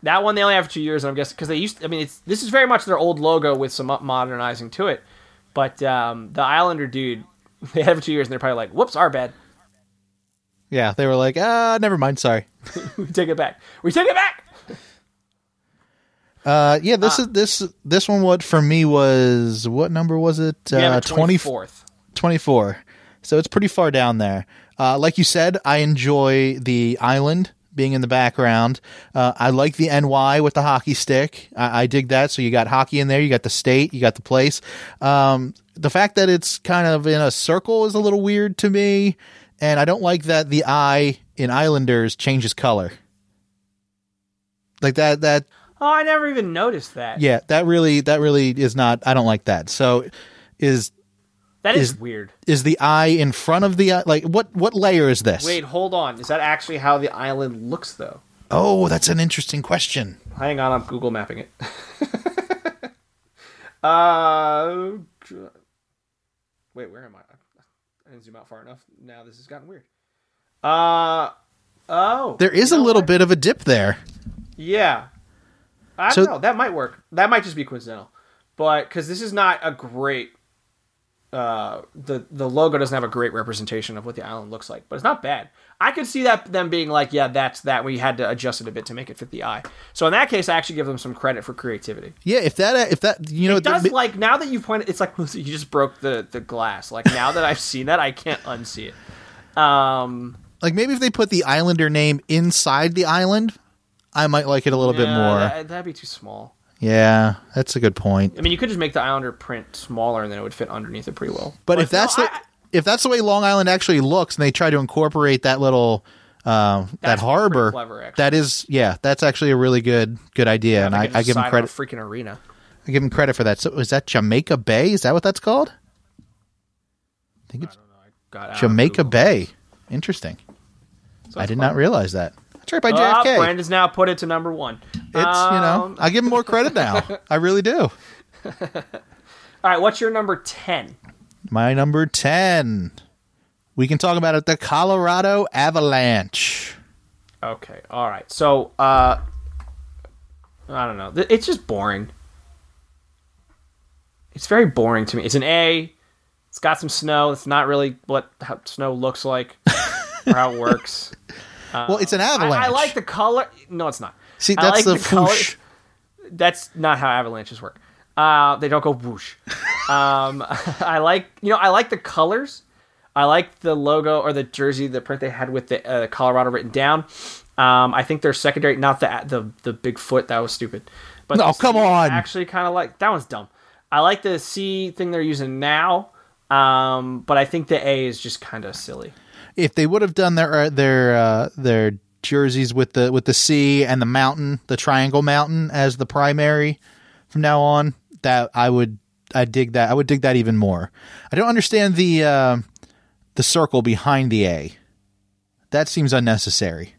S3: That one they only have for 2 years, and I'm guessing because they used. I mean, this is very much their old logo with some modernizing to it. But the Islander dude, they had it for 2 years, and they're probably like, "Whoops, our bad."
S2: Yeah, they were like, never mind, sorry.
S3: We take it back. We take it back.
S2: Yeah, this one. What for me was what number was it?
S3: 24th.
S2: 24. So it's pretty far down there. Like you said, I enjoy the island being in the background. I like the NY with the hockey stick. I dig that. So you got hockey in there. You got the state. You got the place. The fact that it's kind of in a circle is a little weird to me. And I don't like that the eye in Islanders changes color. Like that.
S3: Oh, I never even noticed that.
S2: Yeah, that really is not. I don't like that. So is
S3: weird.
S2: Is the eye in front of the eye? Like what layer is this?
S3: Wait, hold on. Is that actually how the island looks, though?
S2: Oh, that's an interesting question.
S3: Hang on, I'm Google mapping it. Wait, where am I? I didn't zoom out far enough. Now this has gotten weird.
S2: There is a little bit of a dip there.
S3: Yeah. I don't know. That might work. That might just be coincidental. But, because this is not a great... the logo doesn't have a great representation of what the island looks like. But it's not bad. I could see that them being like, yeah, that's that. We had to adjust it a bit to make it fit the eye. So in that case, I actually give them some credit for creativity.
S2: Yeah, if that you know...
S3: It does, like, now that you've pointed... It's like, you just broke the glass. Like, now that I've seen that, I can't unsee it.
S2: Like, maybe if they put the Islander name inside the island, I might like it a little bit more.
S3: That'd be too small.
S2: Yeah, that's a good point.
S3: I mean, you could just make the Islander print smaller, and then it would fit underneath it pretty well.
S2: But if that's the way Long Island actually looks, and they try to incorporate that little that harbor,
S3: clever,
S2: that's actually a really good idea,
S3: yeah,
S2: and I give them credit.
S3: Freaking arena.
S2: I give them credit for that. So is that Jamaica Bay? Is that what that's called? I think it's Jamaica Bay. Interesting. So I did not realize that. That's right by JFK.
S3: Brandon's now put it to number 1.
S2: It's, I give him more credit now. I really do.
S3: All right, what's your number 10?
S2: My number 10. We can talk about it. The Colorado Avalanche.
S3: Okay, all right. So, I don't know. It's just boring. It's very boring to me. It's an A. It's got some snow. It's not really how snow looks like or how it works.
S2: Well, it's an avalanche.
S3: I like the color. No, it's not.
S2: See, that's the whoosh.
S3: That's not how avalanches work. They don't go whoosh. I like the colors. I like the logo or the jersey, the print they had with the Colorado written down. I think they're secondary. Not the big foot. That was stupid. But
S2: no, come on.
S3: Actually, kind of like that one's dumb. I like the C thing they're using now. But I think the A is just kind of silly.
S2: If they would have done their jerseys with the C and the mountain, the triangle mountain as the primary from now on, I'd dig that. I would dig that even more. I don't understand the circle behind the A. That seems unnecessary.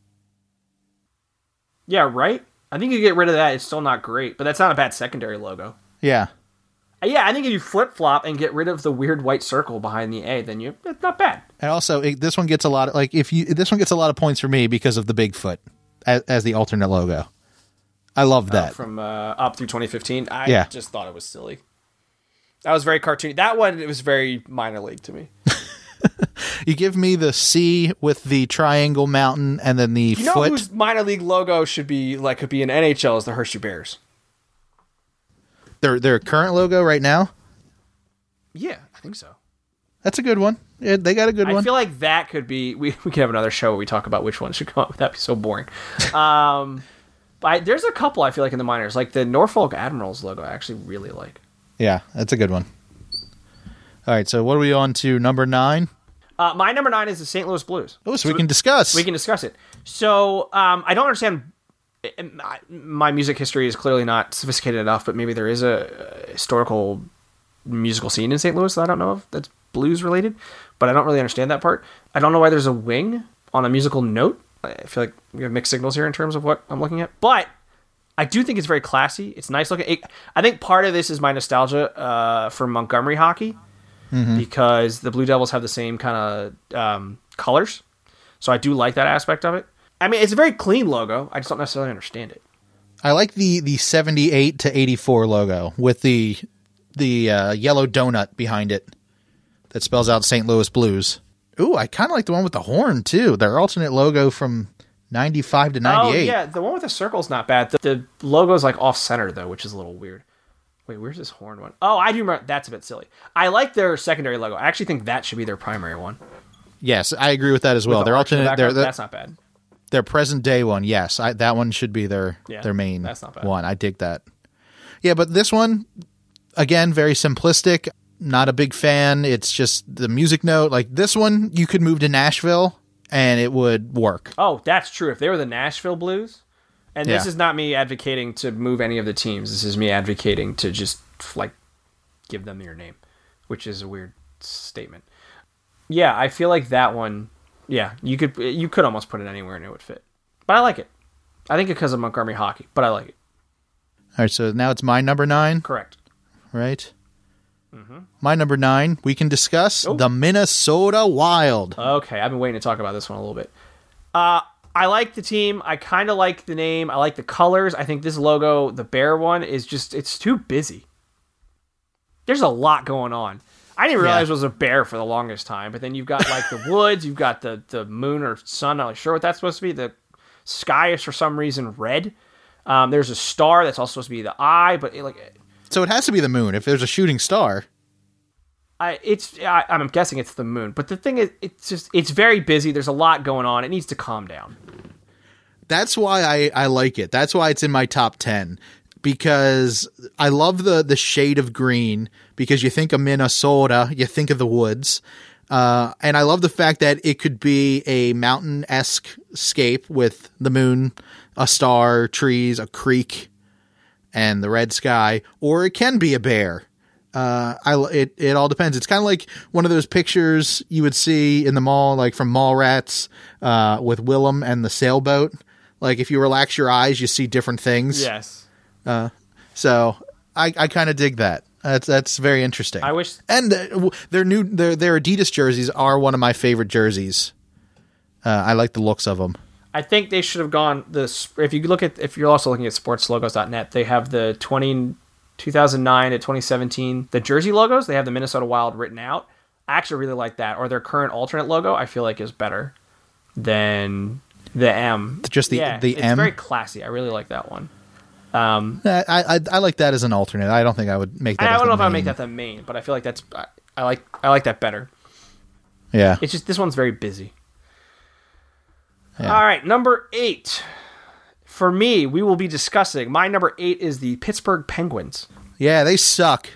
S3: Yeah, right? I think you get rid of that, it's still not great, but that's not a bad secondary logo.
S2: Yeah.
S3: Yeah, I think if you flip-flop and get rid of the weird white circle behind the A, then it's not bad.
S2: And also, this one gets a lot of, this one gets a lot of points for me because of the Bigfoot as the alternate logo. I love that.
S3: From up through 2015, I just thought it was silly. That was very cartoony. That one, it was very minor league to me.
S2: You give me the C with the triangle mountain and then the foot. You know
S3: whose minor league logo could be in NHL is the Hershey Bears.
S2: Their current logo right now?
S3: Yeah, I think so.
S2: That's a good one. Yeah, they got a good one.
S3: I feel like that could be... We could have another show where we talk about which one should come up. That'd be so boring. But there's a couple I feel like in the minors. Like the Norfolk Admirals logo I actually really like.
S2: Yeah, that's a good one. All right, so what are we on to? Number 9?
S3: My number 9 is the St. Louis Blues.
S2: Oh, so we can discuss.
S3: We can discuss it. So I don't understand... My music history is clearly not sophisticated enough, but maybe there is a historical musical scene in St. Louis that I don't know of that's blues related, but I don't really understand that part. I don't know why there's a wing on a musical note. I feel like we have mixed signals here in terms of what I'm looking at, but I do think it's very classy. It's nice looking. I think part of this is my nostalgia for Montgomery hockey, because the Blue Devils have the same kind of colors. So I do like that aspect of it. I mean, it's a very clean logo. I just don't necessarily understand it.
S2: I like the 78 to 84 logo with the yellow donut behind it that spells out St. Louis Blues. Ooh, I kind of like the one with the horn, too. Their alternate logo from 95 to 98.
S3: Oh, yeah, the one with the circle's not bad. The logo's like off-center, though, which is a little weird. Wait, where's this horn one? Oh, I do remember. That's a bit silly. I like their secondary logo. I actually think that should be their primary one.
S2: Yes, I agree with that as well. Their alternate,
S3: that's not bad.
S2: Their present day one, yes. That one should be their main
S3: that's not bad.
S2: one. I dig that. Yeah, but this one, again, very simplistic. Not a big fan. It's just the music note. Like this one, you could move to Nashville and it would work.
S3: Oh, that's true. If they were the Nashville Blues, and this is not me advocating to move any of the teams. This is me advocating to just like give them your name, which is a weird statement. Yeah, I feel like that one. Yeah, you could almost put it anywhere and it would fit. But I like it. I think it's because of Montgomery hockey, but I like it.
S2: All right, so now it's my number 9.
S3: Correct.
S2: Right? Mm-hmm. My number 9, we can discuss the Minnesota Wild.
S3: Okay, I've been waiting to talk about this one a little bit. I like the team. I kind of like the name. I like the colors. I think this logo, the bear one, is just, it's too busy. There's a lot going on. I didn't realize it was a bear for the longest time, but then you've got like the woods, you've got the moon or sun. I'm not sure what that's supposed to be. The sky is for some reason red. There's a star that's also supposed to be the eye, but
S2: so it has to be the moon if there's a shooting star.
S3: I'm guessing it's the moon, but the thing is, it's very busy. There's a lot going on. It needs to calm down.
S2: That's why I like it. That's why it's in my top 10. Because I love the shade of green, because you think of Minnesota, you think of the woods. And I love the fact that it could be a mountain-esque scape with the moon, a star, trees, a creek, and the red sky. Or it can be a bear. It all depends. It's kind of like one of those pictures you would see in the mall, like from Mallrats, with Willem and the sailboat. Like if you relax your eyes, you see different things.
S3: Yes.
S2: So I kind of dig that. That's very interesting.
S3: I wish,
S2: and their Adidas jerseys are one of my favorite jerseys. I like the looks of them.
S3: I think they should have gone this. If you're also looking at sportslogos.net, they have the 2009 to 2017 the jersey logos. They have the Minnesota Wild written out. I actually really like that. Or their current alternate logo, I feel like is better than the M.
S2: Just the
S3: M. It's very classy. I really like that one.
S2: I like that as an alternate. I don't think I would make that.
S3: I don't know if I would make that the main, but I feel like that's I like that better.
S2: Yeah,
S3: it's just this one's very busy. Yeah. All right, number 8 for me. We will be discussing. My number 8 is the Pittsburgh Penguins.
S2: Yeah, they suck.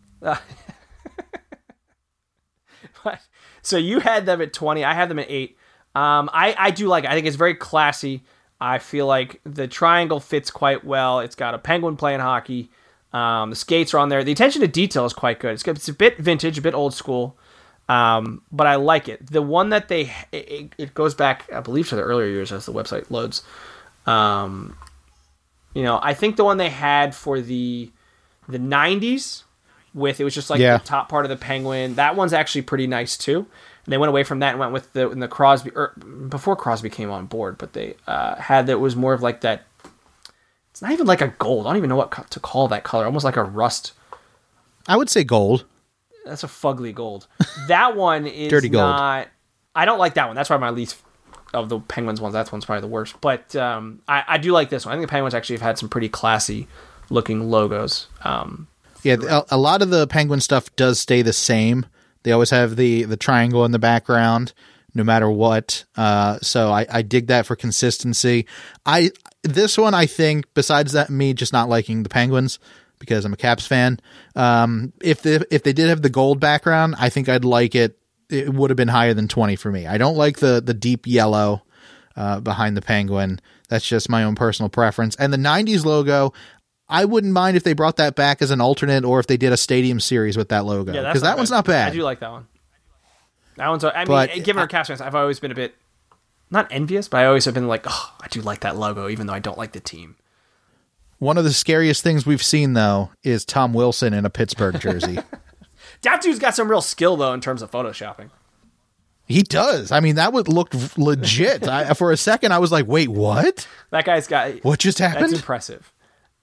S3: So you had them at 20. I had them at 8. I do like it. I think it's very classy. I feel like the triangle fits quite well. It's got a penguin playing hockey. The skates are on there. The attention to detail is quite good. It's a bit vintage, a bit old school, but I like it. The one that it goes back, I believe, to the earlier years as the website loads. I think the one they had for the 90s with, it was just like the top part of the penguin. That one's actually pretty nice too. And they went away from that and went with the Crosby, or before Crosby came on board, but they had that was more of like that. It's not even like a gold. I don't even know what to call that color. Almost like a rust.
S2: I would say gold.
S3: That's a fugly gold. That one is
S2: dirty gold.
S3: I don't like that one. That's probably my least of the Penguins ones. That one's probably the worst. But I do like this one. I think the Penguins actually have had some pretty classy looking logos.
S2: A lot of the Penguin stuff does stay the same. They always have the triangle in the background, no matter what. So I dig that for consistency. This one, I think, besides that, me just not liking the Penguins because I'm a Caps fan. If they did have the gold background, I think I'd like it. It would have been higher than 20 for me. I don't like the deep yellow behind the Penguin. That's just my own personal preference. And the 90s logo, I wouldn't mind if they brought that back as an alternate, or if they did a stadium series with that logo. Because that one's not bad.
S3: I do like that one. That one's. Given our Caps fans, I've always been a bit not envious, but I always have been like, oh, I do like that logo, even though I don't like the team.
S2: One of the scariest things we've seen, though, is Tom Wilson in a Pittsburgh jersey.
S3: That dude's got some real skill, though, in terms of photoshopping.
S2: He does. I mean, that would look legit. For a second, I was like, wait, what?
S3: That guy's got...
S2: What just happened?
S3: That's impressive.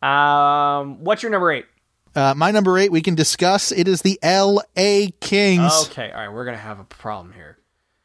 S3: What's your number 8?
S2: My number 8 we can discuss. It is the L.A. Kings.
S3: Okay, all right, we're going to have a problem here.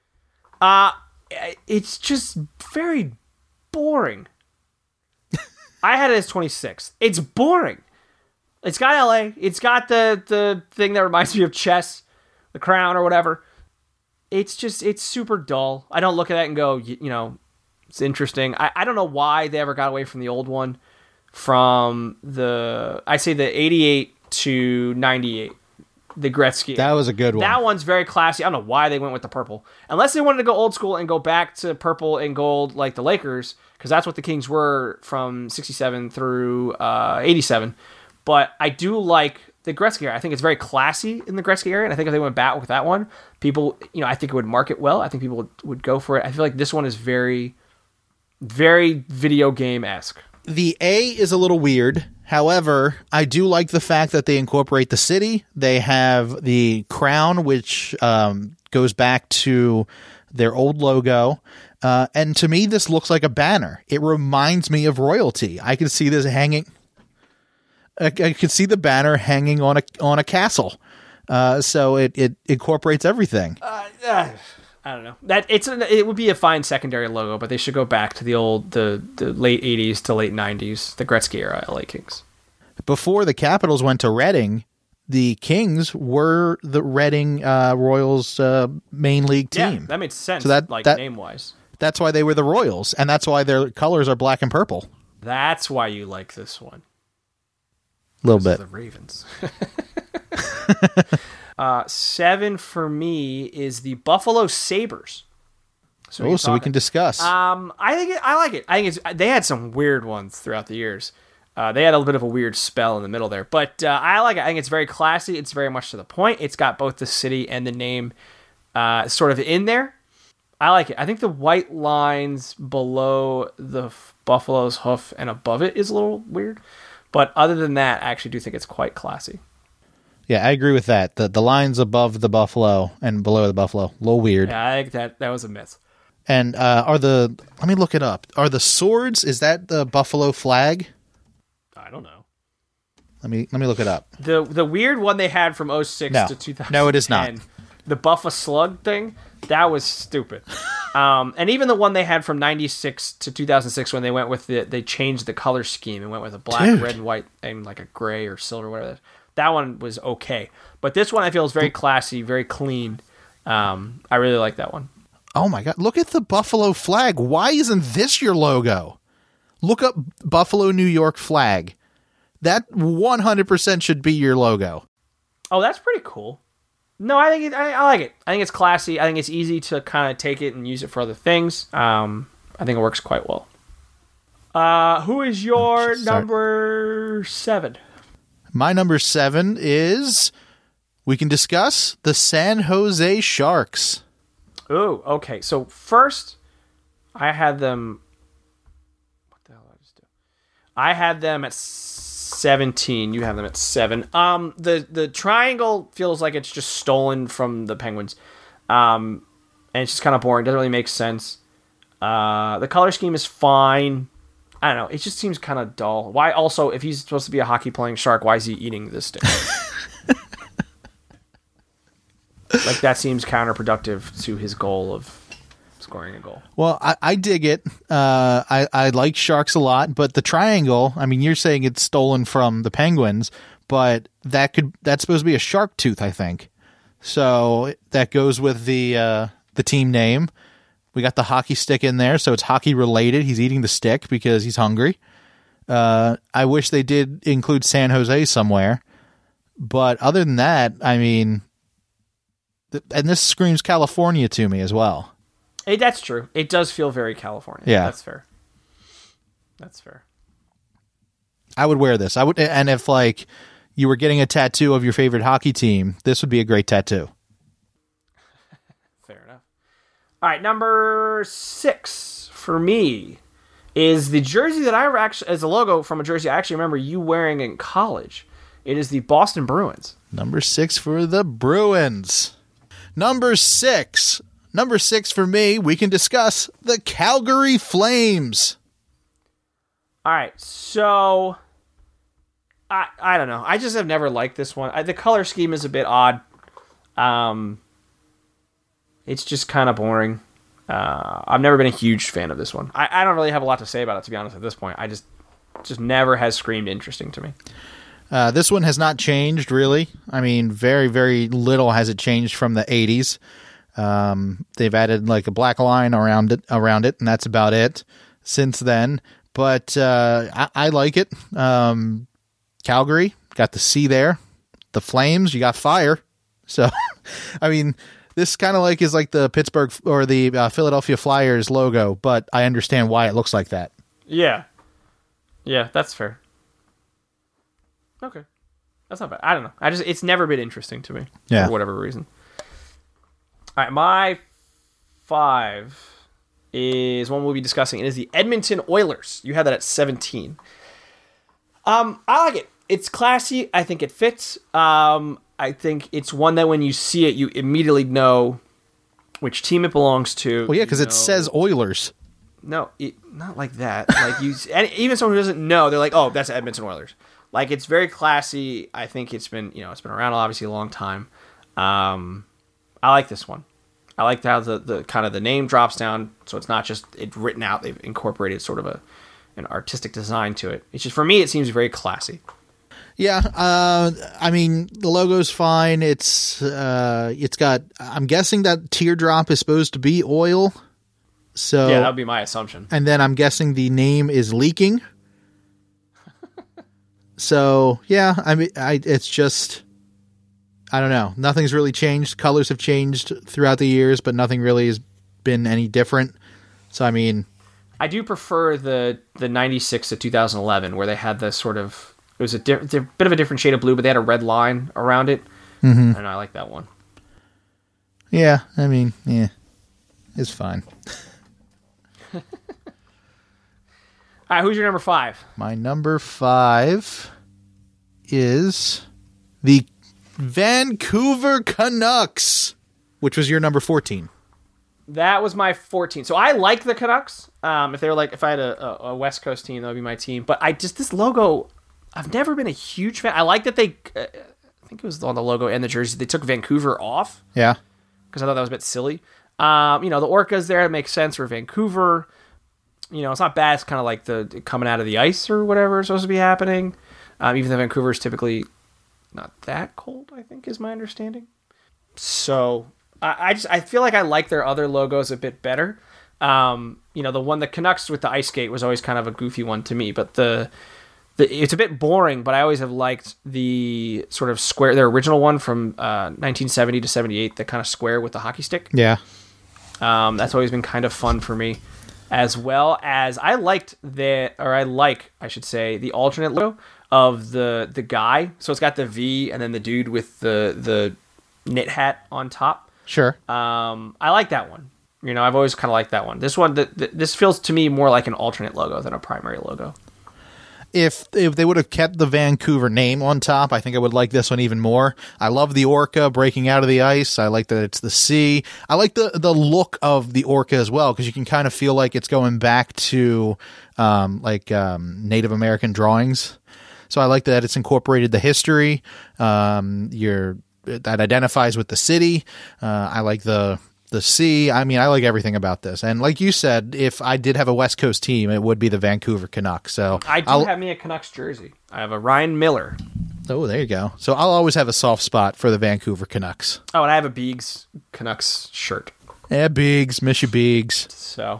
S3: It's just very boring. I had it as 26. It's boring. It's got LA. It's got the thing that reminds me of chess, the crown or whatever. It's super dull. I don't look at that and go, it's interesting. I don't know why they ever got away from the old one. From the 88 to 98, the Gretzky.
S2: That was a good one.
S3: That one's very classy. I don't know why they went with the purple. Unless they wanted to go old school and go back to purple and gold like the Lakers, because that's what the Kings were from 67 through 87. But I do like the Gretzky era. I think it's very classy in the Gretzky era, and I think if they went back with that one, people, I think it would market well. I think people would go for it. I feel like this one is very, very video game-esque.
S2: The A is a little weird. However, I do like the fact that they incorporate the city. They have the crown, which goes back to their old logo. And to me, this looks like a banner. It reminds me of royalty. I can see this hanging. I could see the banner hanging on a castle. So it incorporates everything.
S3: I don't know. It would be a fine secondary logo, but they should go back to the late 80s to late 90s, the Gretzky era LA Kings.
S2: Before the Capitals went to Reading, the Kings were the Reading Royals main league team.
S3: Yeah, that makes sense.
S2: So that
S3: name-wise.
S2: That's why they were the Royals, and that's why their colors are black and purple.
S3: That's why you like this one.
S2: A little bit.
S3: The Ravens. 7 for me is the Buffalo Sabres.
S2: So we can discuss.
S3: I like it. I think they had some weird ones throughout the years. They had a bit of a weird spell in the middle there, but I like it. I think it's very classy. It's very much to the point. It's got both the city and the name sort of in there. I like it. I think the white lines below the Buffalo's hoof and above it is a little weird, but other than that, I actually do think it's quite classy.
S2: Yeah, I agree with that. The lines above the buffalo and below the buffalo, a little weird.
S3: Yeah, I think that was a miss.
S2: And let me look it up. Are the swords, is that the buffalo flag?
S3: I don't know.
S2: Let me look it up.
S3: The weird one they had from 06 to 2010.
S2: No, it is not.
S3: The Buffa Slug thing, that was stupid. And even the one they had from 96 to 2006 when they went with they changed the color scheme and went with a black, red, and white, and like a gray or silver, whatever that is. That one was okay. But this one I feel is very classy, very clean. I really like that one.
S2: Oh my God. Look at the Buffalo flag. Why isn't this your logo? Look up Buffalo, New York flag. That 100% should be your logo.
S3: Oh, that's pretty cool. No, I think I like it. I think it's classy. I think it's easy to kind of take it and use it for other things. I think it works quite well. Who is your number 7?
S2: My number 7 is, we can discuss, the San Jose Sharks.
S3: Oh, okay. So first, I had them. What the hell did I just do? I had them at 17. You have them at 7. The triangle feels like it's just stolen from the Penguins, and it's just kind of boring. Doesn't really make sense. The color scheme is fine. I don't know. It just seems kind of dull. Why? Also, if he's supposed to be a hockey playing shark, why is he eating this stick? Like, that seems counterproductive to his goal of scoring a goal.
S2: Well, I dig it. I like sharks a lot, but the triangle, I mean, you're saying it's stolen from the Penguins, but that's supposed to be a shark tooth, I think. So that goes with the team name. We got the hockey stick in there, so it's hockey related. He's eating the stick because he's hungry. I wish they did include San Jose somewhere. But other than that, I mean, and this screams California to me as well.
S3: That's true. It does feel very California.
S2: Yeah.
S3: That's fair. That's fair.
S2: I would wear this. And if like you were getting a tattoo of your favorite hockey team, this would be a great tattoo.
S3: Fair enough. All right, number 6 for me is the jersey that I actually, as a logo from a jersey I actually remember you wearing in college. It is the Boston Bruins.
S2: Number 6 for the Bruins. Number 6 for me, we can discuss the Calgary Flames.
S3: All right, so I don't know. I just have never liked this one. The color scheme is a bit odd. It's just kind of boring. I've never been a huge fan of this one. I don't really have a lot to say about it, to be honest, at this point. I just never has screamed interesting to me.
S2: This one has not changed, really. I mean, very, very little has it changed from the 80s. They've added like a black line around it, and that's about it since then. But I like it. Calgary, got the sea there. The Flames, you got fire. So, I mean, this kind of like is like the Pittsburgh or the Philadelphia Flyers logo, but I understand why it looks like that.
S3: Yeah. Yeah, that's fair. Okay. That's not bad. I don't know. It's never been interesting to me for whatever reason. All right, my 5 is one we'll be discussing. It is the Edmonton Oilers. You had that at 17. I like it. It's classy. I think it fits. I think it's one that when you see it, you immediately know which team it belongs to.
S2: Well, yeah, because it says Oilers.
S3: No, not like that. Like and even someone who doesn't know, they're like, "Oh, that's Edmonton Oilers." Like, it's very classy. I think it's been around obviously a long time. I like this one. I like how the kind of the name drops down, so it's not just it written out. They've incorporated sort of an artistic design to it. It's just, for me, it seems very classy.
S2: Yeah, I mean, the logo's fine. It's got, I'm guessing that teardrop is supposed to be oil. So
S3: yeah, that would be my assumption.
S2: And then I'm guessing the name is leaking. So yeah, I mean, it's just, I don't know. Nothing's really changed. Colors have changed throughout the years, but nothing really has been any different. So I mean,
S3: I do prefer the 96 to 2011 where they had the sort of, it was a bit of a different shade of blue, but they had a red line around it, and I like that one.
S2: Yeah, I mean, yeah, it's fine.
S3: All right, who's your number 5?
S2: My number 5 is the Vancouver Canucks, which was your number 14.
S3: That was my 14. So I like the Canucks. If I had a West Coast team, that would be my team. But this logo, I've never been a huge fan. I like that they, I think it was on the logo and the jersey, they took Vancouver off.
S2: Yeah.
S3: Because I thought that was a bit silly. The Orcas there, it makes sense for Vancouver. It's not bad. It's kind of like the coming out of the ice or whatever is supposed to be happening. Even though Vancouver is typically not that cold, I think is my understanding. So I feel like I like their other logos a bit better. The Canucks with the ice skate was always kind of a goofy one to me, but it's a bit boring, but I always have liked the sort of square, their original one from 1970 to 78, the kind of square with the hockey stick.
S2: Yeah.
S3: That's always been kind of fun for me. As well as I should say, the alternate logo of the guy. So it's got the V and then the dude with the knit hat on top.
S2: Sure.
S3: I like that one. I've always kind of liked that one. This one, this feels to me more like an alternate logo than a primary logo.
S2: If they would have kept the Vancouver name on top, I think I would like this one even more. I love the orca breaking out of the ice. I like that it's the sea. I like the look of the orca as well, because you can kind of feel like it's going back to Native American drawings. So I like that it's incorporated the history. That identifies with the city. I like the sea. I mean, I like everything about this. And like you said, if I did have a West Coast team, it would be the Vancouver Canucks. So
S3: I do have me a Canucks jersey. I have a Ryan Miller.
S2: Oh, there you go. So I'll always have a soft spot for the Vancouver Canucks.
S3: Oh, and I have a Beegs Canucks shirt.
S2: Yeah, Beegs. Miss you, Beegs.
S3: So,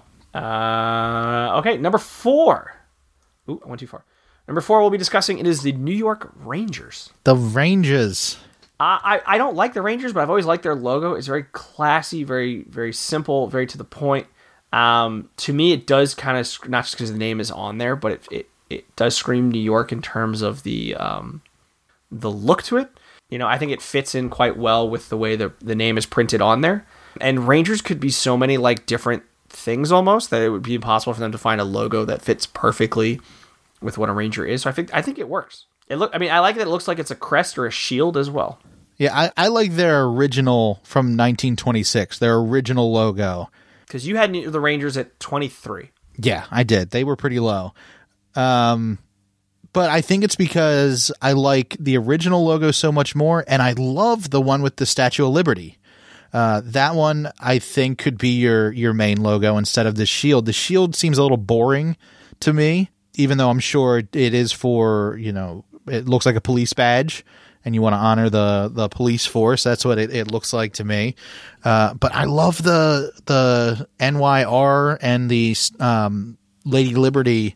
S3: okay, number 4. Ooh, I went too far. Number 4 we'll be discussing, it is the New York Rangers.
S2: The Rangers.
S3: I don't like the Rangers, but I've always liked their logo. It's very classy, very, very simple, very to the point. To me, it does kind of, not just because the name is on there, but it does scream New York in terms of the look to it. I think it fits in quite well with the way the name is printed on there. And Rangers could be so many like different things almost that it would be impossible for them to find a logo that fits perfectly with what a Ranger is. So I think it works. I like that it looks like it's a crest or a shield as well.
S2: Yeah, I like their original from 1926, their original logo.
S3: Because you had the Rangers at 23.
S2: Yeah, I did. They were pretty low. But But I think it's because I like the original logo so much more, and I love the one with the Statue of Liberty. That one I think could be your main logo instead of the shield. The shield seems a little boring to me, even though I'm sure it is for, it looks like a police badge and you want to honor the police force. That's what it looks like to me. But I love the NYR and the Lady Liberty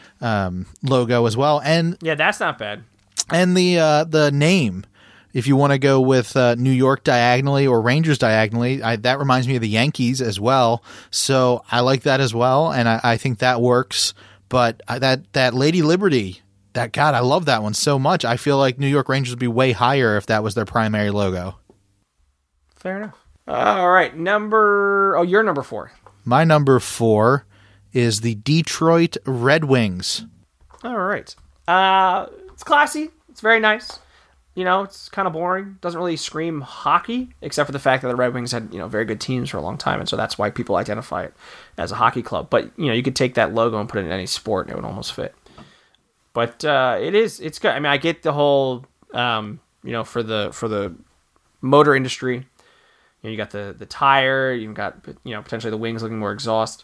S2: logo as well. And
S3: yeah, that's not bad.
S2: And the name. If you want to go with New York diagonally or Rangers diagonally, that reminds me of the Yankees as well. So I like that as well, and I think that works. But that Lady Liberty, I love that one so much. I feel like New York Rangers would be way higher if that was their primary logo.
S3: Fair enough. All right, your number 4.
S2: My number 4 is the Detroit Red Wings.
S3: All right. It's classy. It's very nice. It's kind of boring. Doesn't really scream hockey, except for the fact that the Red Wings had, very good teams for a long time, and so that's why people identify it as a hockey club. But, you could take that logo and put it in any sport, and it would almost fit. But it's good. I mean, I get the whole, for the motor industry, you got the tire, you've got, potentially the wings looking more exhaust.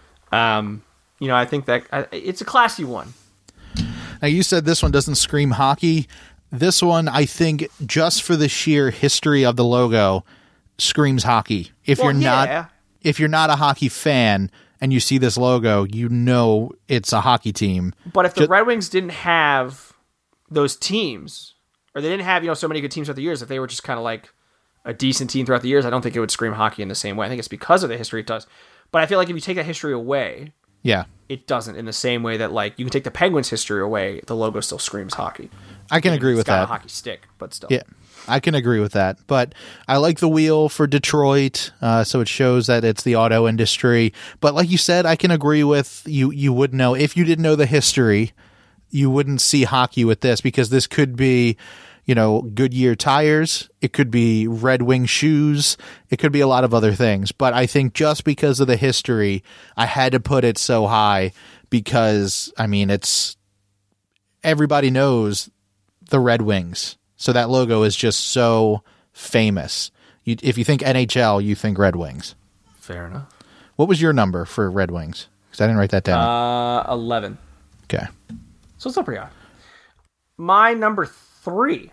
S3: I think that it's a classy one.
S2: Now, you said this one doesn't scream hockey. This one, I think, just for the sheer history of the logo, screams hockey. If you're not a hockey fan and you see this logo, it's a hockey team.
S3: But if the Red Wings didn't have those teams, or they didn't have so many good teams throughout the years, if they were just kind of like a decent team throughout the years, I don't think it would scream hockey in the same way. I think it's because of the history it does. But I feel like if you take that history away, it doesn't in the same way that you can take the Penguins' history away, the logo still screams hockey.
S2: I can agree with that.
S3: It's got a hockey stick, but still.
S2: Yeah, I can agree with that. But I like the wheel for Detroit, so it shows that it's the auto industry. But like you said, I can agree with you. You would know if you didn't know the history, you wouldn't see hockey with this, because this could be, Goodyear tires. It could be Red Wing shoes. It could be a lot of other things. But I think just because of the history, I had to put it so high because, everybody knows the Red Wings. So that logo is just so famous. If you think NHL, you think Red Wings.
S3: Fair enough.
S2: What was your number for Red Wings? Because I didn't write that down.
S3: 11.
S2: Okay.
S3: So it's still pretty high. My number 3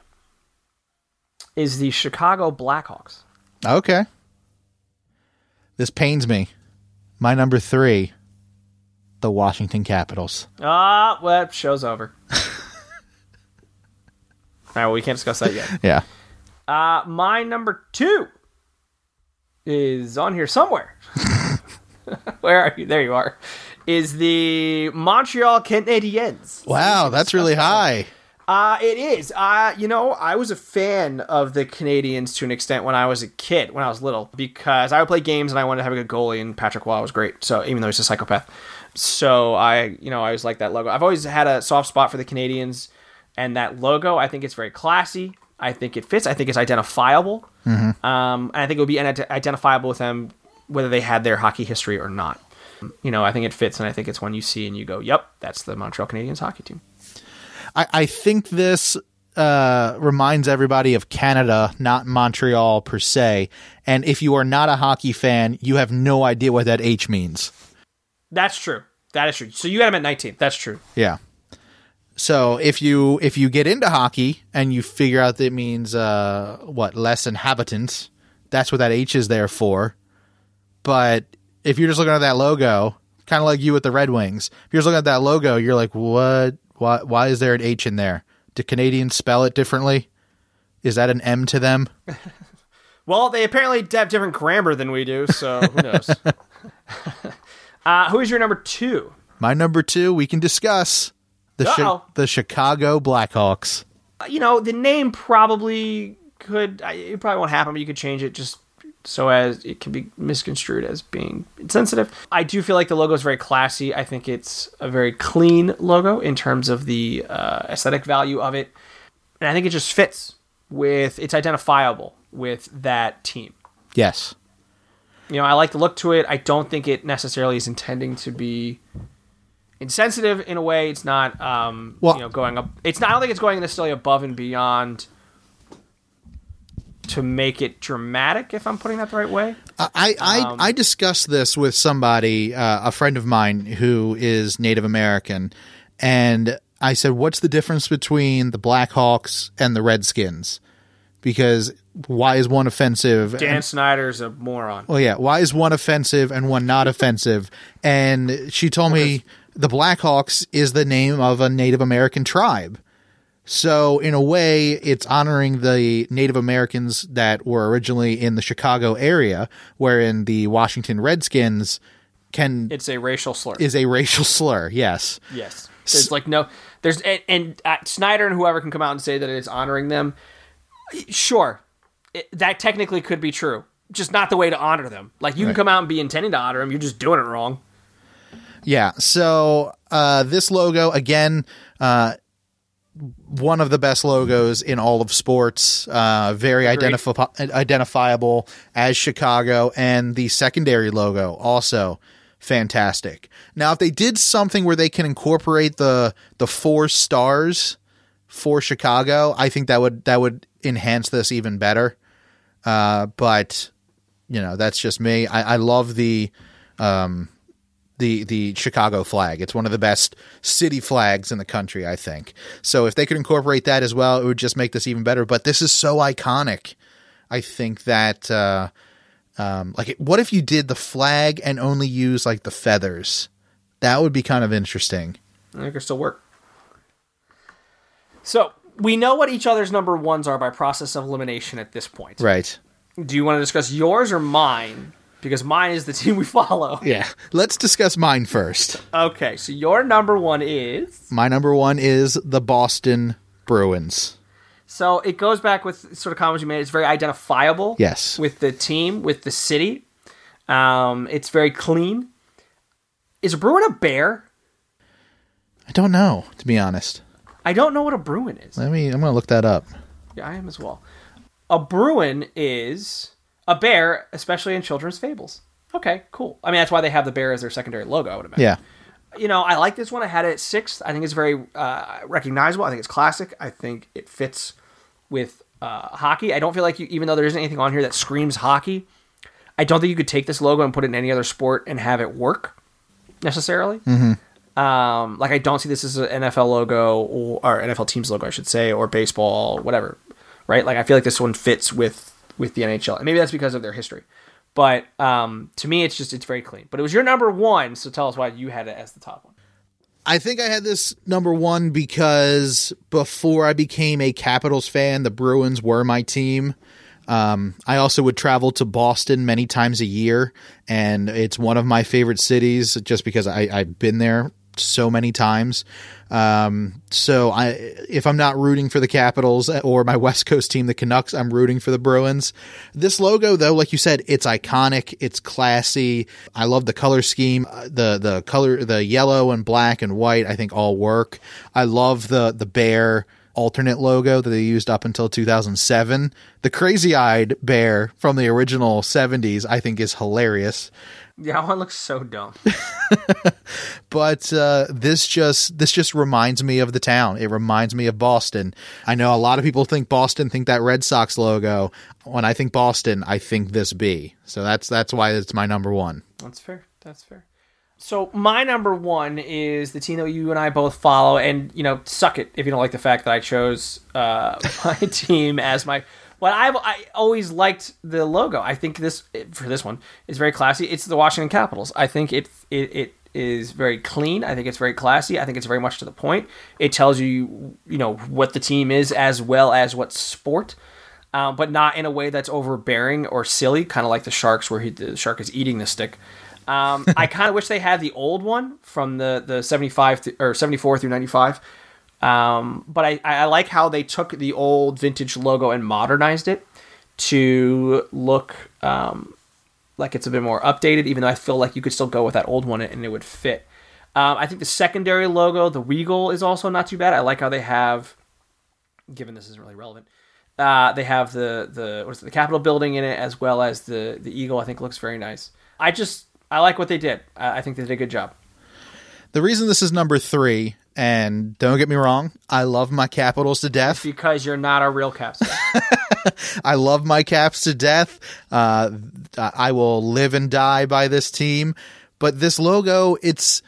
S3: is the Chicago Blackhawks.
S2: Okay. This pains me. My number 3, the Washington Capitals.
S3: Well, show's over. All right, well, we can't discuss that yet.
S2: Yeah.
S3: My number 2 is on here somewhere. Where are you? There you are. Is the Montreal Canadiens.
S2: Wow, that's really high.
S3: It is. I was a fan of the Canadiens to an extent when I was a kid, when I was little, because I would play games and I wanted to have a good goalie, and Patrick Waugh was great. So even though he's a psychopath, so I always liked that logo. I've always had a soft spot for the Canadiens. And that logo, I think it's very classy. I think it fits. I think it's identifiable. Mm-hmm. And I think it would be identifiable with them whether they had their hockey history or not. I think it fits, and I think it's one you see and you go, yep, that's the Montreal Canadiens hockey team.
S2: I think this reminds everybody of Canada, not Montreal per se. And if you are not a hockey fan, you have no idea what that H means.
S3: That's true. That is true. So you had him at 19. That's true.
S2: Yeah. So if you get into hockey and you figure out that it means less inhabitants, that's what that H is there for. But if you're just looking at that logo, kind of like you with the Red Wings, if you're just looking at that logo, you're like, what? Why is there an H in there? Do Canadians spell it differently? Is that an M to them?
S3: Well, they apparently have different grammar than we do, so who knows? Who is your number 2?
S2: My number 2, we can discuss. The Chicago Blackhawks.
S3: The name probably could... It probably won't happen, but you could change it just so as it can be misconstrued as being insensitive. I do feel like the logo is very classy. I think it's a very clean logo in terms of the aesthetic value of it. And I think it just fits with... It's identifiable with that team.
S2: Yes.
S3: I like the look to it. I don't think it necessarily is intending to be insensitive in a way. It's not going up. It's not. I don't think it's going necessarily above and beyond to make it dramatic, if I'm putting that the right way.
S2: I discussed this with somebody, a friend of mine who is Native American, and I said, what's the difference between the Blackhawks and the Redskins? Because why is one offensive?
S3: Dan Snyder's a moron.
S2: Well, yeah. Why is one offensive and one not offensive? And she told me the Blackhawks is the name of a Native American tribe. So in a way, it's honoring the Native Americans that were originally in the Chicago area, wherein the Washington Redskins
S3: it's a racial slur.
S2: Is a racial slur, yes.
S3: Yes. And Snyder and whoever can come out and say that it is honoring them. Sure, that technically could be true. Just not the way to honor them. Like, you can come out and be intending to honor them, you're just doing it wrong.
S2: Yeah, so this logo, again, one of the best logos in all of sports, very identifiable as Chicago, and the secondary logo also fantastic. Now, if they did something where they can incorporate the 4 stars for Chicago, I think that would enhance this even better. But that's just me. I love the Chicago flag. It's one of the best city flags in the country, I think. So if they could incorporate that as well, it would just make this even better. But this is so iconic. I think that, what if you did the flag and only use like the feathers? That would be kind of interesting.
S3: I think it could still work. So we know what each other's number ones are by process of elimination at this point.
S2: Right.
S3: Do you want to discuss yours or mine? Because mine is the team we follow.
S2: Yeah. Let's discuss mine first.
S3: Okay, so your number one is?
S2: My number one is the Boston Bruins.
S3: So it goes back with sort of comments you made. It's very identifiable.
S2: Yes.
S3: With the team, with the city. It's very clean. Is a Bruin a bear?
S2: I don't know, to be honest.
S3: I don't know what a Bruin is.
S2: I'm going to look that up.
S3: Yeah, I am as well. A Bruin is a bear, especially in children's fables. Okay, cool. I mean, that's why they have the bear as their secondary logo, I would imagine.
S2: Yeah.
S3: I like this one. I had it at 6th. I think it's very recognizable. I think it's classic. I think it fits with hockey. I don't feel like even though there isn't anything on here that screams hockey, I don't think you could take this logo and put it in any other sport and have it work necessarily.
S2: Mm-hmm.
S3: I don't see this as an NFL logo or NFL team's logo, I should say, or baseball, whatever. Right? Like, I feel like this one fits with the NHL. And maybe that's because of their history. But to me, it's very clean. But it was your number one, so tell us why you had it as the top one.
S2: I think I had this number one because before I became a Capitals fan, the Bruins were my team. I also would travel to Boston many times a year, and it's one of my favorite cities just because I've been there so many times. So if I'm not rooting for the Capitals or my West Coast team, the Canucks, I'm rooting for the Bruins. This logo, though, like you said, it's iconic. It's classy. I love the color scheme. The color, the yellow and black and white, I think all work. I love the bear alternate logo that they used up until 2007. The crazy-eyed bear from the original 70s, I think, is hilarious.
S3: Yeah, that one looks so dumb.
S2: But this just reminds me of the town. It reminds me of Boston. I know a lot of people think that Red Sox logo. When I think Boston, I think this B. So that's why it's my number one.
S3: That's fair. So my number one is the team that you and I both follow, and suck it if you don't like the fact that I chose my team as my. Well, I always liked the logo. I think this one is very classy. It's the Washington Capitals. I think it is very clean. I think it's very classy. I think it's very much to the point. It tells you what the team is as well as what sport, but not in a way that's overbearing or silly, kind of like the Sharks, where the shark is eating the stick. I kind of wish they had the old one from the 75 or 74 through 95. But I like how they took the old vintage logo and modernized it to look like it's a bit more updated, even though I feel like you could still go with that old one and it would fit. I think the secondary logo, the Weagle, is also not too bad. I like how they have, given this isn't really relevant, they have the Capitol building in it as well as the Eagle. I think looks very nice. I like what they did. I think they did a good job.
S2: The reason this is number 3, and don't get me wrong, I love my Capitals to death.
S3: It's because you're not a real Caps fan.
S2: I love my Caps to death. I will live and die by this team. But this logo, it's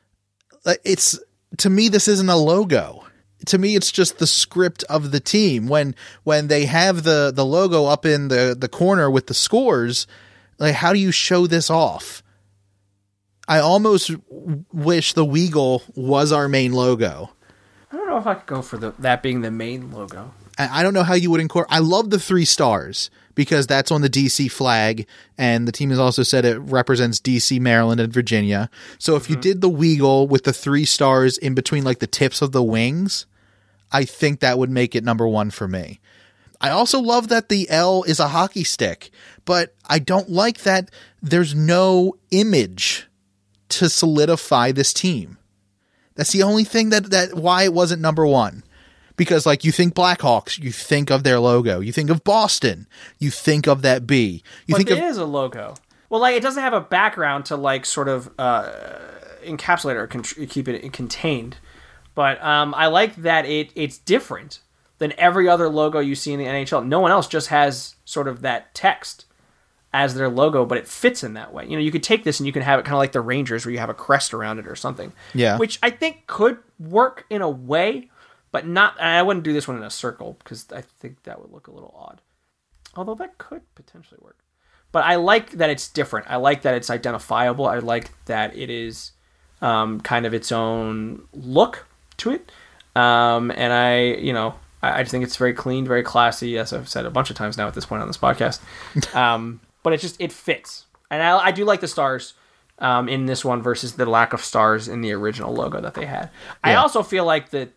S2: to me, this isn't a logo. To me, it's just the script of the team. When they have the logo up in the corner with the scores, like, how do you show this off? I almost wish the Weagle was our main logo.
S3: I don't know if I could go for that being the main logo.
S2: I don't know how you would incorporate. I love the 3 stars because that's on the DC flag, and the team has also said it represents DC, Maryland, and Virginia. So if you did the Weagle with the 3 stars in between, like, the tips of the wings, I think that would make it number 1 for me. I also love that the L is a hockey stick, but I don't like that there's no image to solidify this team. That's the only thing that why it wasn't number 1. Because, like, you think Blackhawks, you think of their logo. You think of Boston, you think of that B.
S3: It is a logo. Well, like, it doesn't have a background to, like, sort of encapsulate or keep it contained. But I like that it's different than every other logo you see in the NHL. No one else just has sort of that text as their logo, but it fits in that way. You know, you could take this and you can have it kind of like the Rangers, where you have a crest around it or something.
S2: Yeah.
S3: Which I think could work in a way, but not. I wouldn't do this one in a circle because I think that would look a little odd. Although that could potentially work. But I like that it's different. I like that it's identifiable. I like that it is kind of its own look to it. And I just think it's very clean, very classy, as I've said a bunch of times now at this point on this podcast. But it fits. And I do like the stars in this one versus the lack of stars in the original logo that they had. Yeah. I also feel like that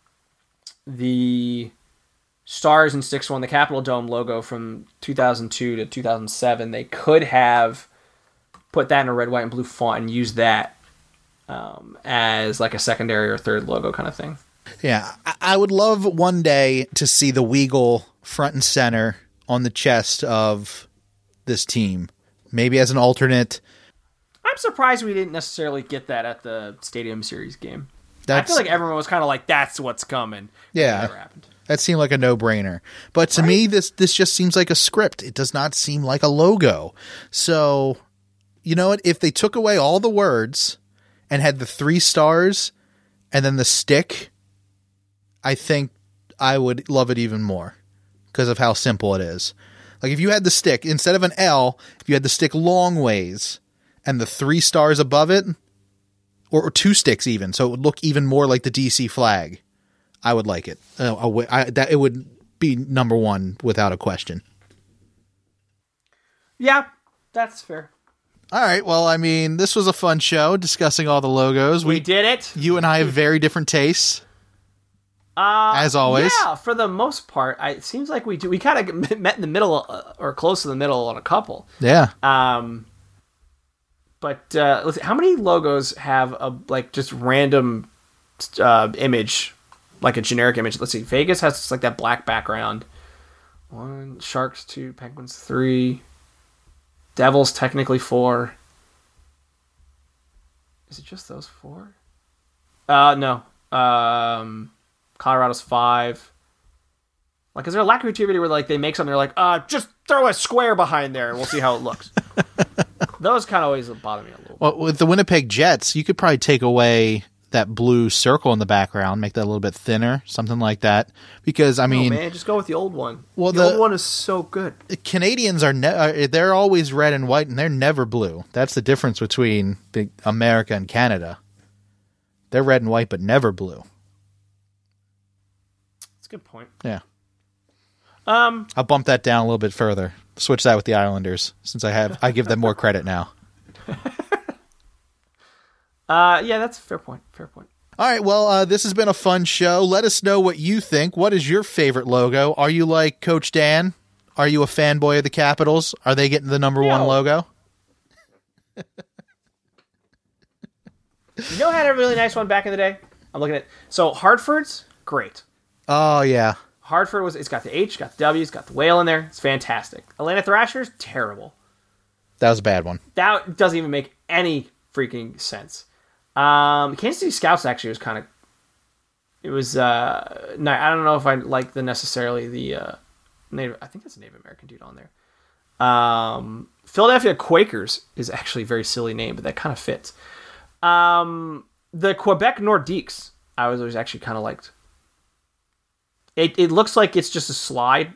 S3: the stars and sticks on the Capitol Dome logo from 2002 to 2007, they could have put that in a red, white, and blue font and used that as like a secondary or third logo kind of thing.
S2: Yeah, I would love one day to see the Weagle front and center on the chest of this team, maybe as an alternate.
S3: I'm surprised we didn't necessarily get that at the Stadium Series game. I feel like everyone was kind of like, that's what's coming.
S2: Yeah,
S3: never happened.
S2: That seemed like a no-brainer. But to me, this just seems like a script. It does not seem like a logo. So, you know what? If they took away all the words and had the 3 stars and then the stick, I think I would love it even more because of how simple it is. Like, if you had the stick, instead of an L, if you had the stick long ways and the 3 stars above it, or 2 sticks even, so it would look even more like the DC flag, I would like it. It would be number 1 without a question.
S3: Yeah, that's fair.
S2: All right. Well, I mean, this was a fun show discussing all the logos.
S3: We did it.
S2: You and I have very different tastes. As always.
S3: Yeah, for the most part, it seems like we kind of met in the middle or close to the middle on a couple.
S2: Yeah.
S3: But let's see, how many logos have a just random image, like a generic image? Let's see. Vegas has just like that black background. 1, Sharks 2, Penguins 3, Devils technically 4. Is it just those 4? No. Colorado's 5. Like, is there a lack of creativity where like they make something, they're like, just throw a square behind there and we'll see how it looks. Those kind of always bother me a little bit.
S2: Well, with the Winnipeg Jets, you could probably take away that blue circle in the background, make that a little bit thinner, something like that. Because, I mean...
S3: man, just go with the old one.
S2: Well,
S3: the old one is so good.
S2: Canadians they're always red and white, and they're never blue. That's the difference between America and Canada. They're red and white, but never blue.
S3: That's a good point.
S2: Yeah. I'll bump that down a little bit further. Switch that with the Islanders, since I give them more credit now.
S3: Yeah, that's a fair point.
S2: All right, well, this has been a fun show. Let us know what you think. What is your favorite logo? Are you like Coach Dan? Are you a fanboy of the Capitals? Are they getting the number 1 logo?
S3: You know, I had a really nice one back in the day. I'm looking at so Hartford's great.
S2: Oh yeah,
S3: Hartford it's got the H, got the W, it's got the whale in there. It's fantastic. Atlanta Thrashers, terrible.
S2: That was a bad one.
S3: That doesn't even make any freaking sense. Kansas City Scouts actually was kind of. It was. I don't know if I like necessarily the Native. I think that's a Native American dude on there. Philadelphia Quakers is actually a very silly name, but that kind of fits. The Quebec Nordiques, I was always actually kind of liked. It looks like it's just a slide,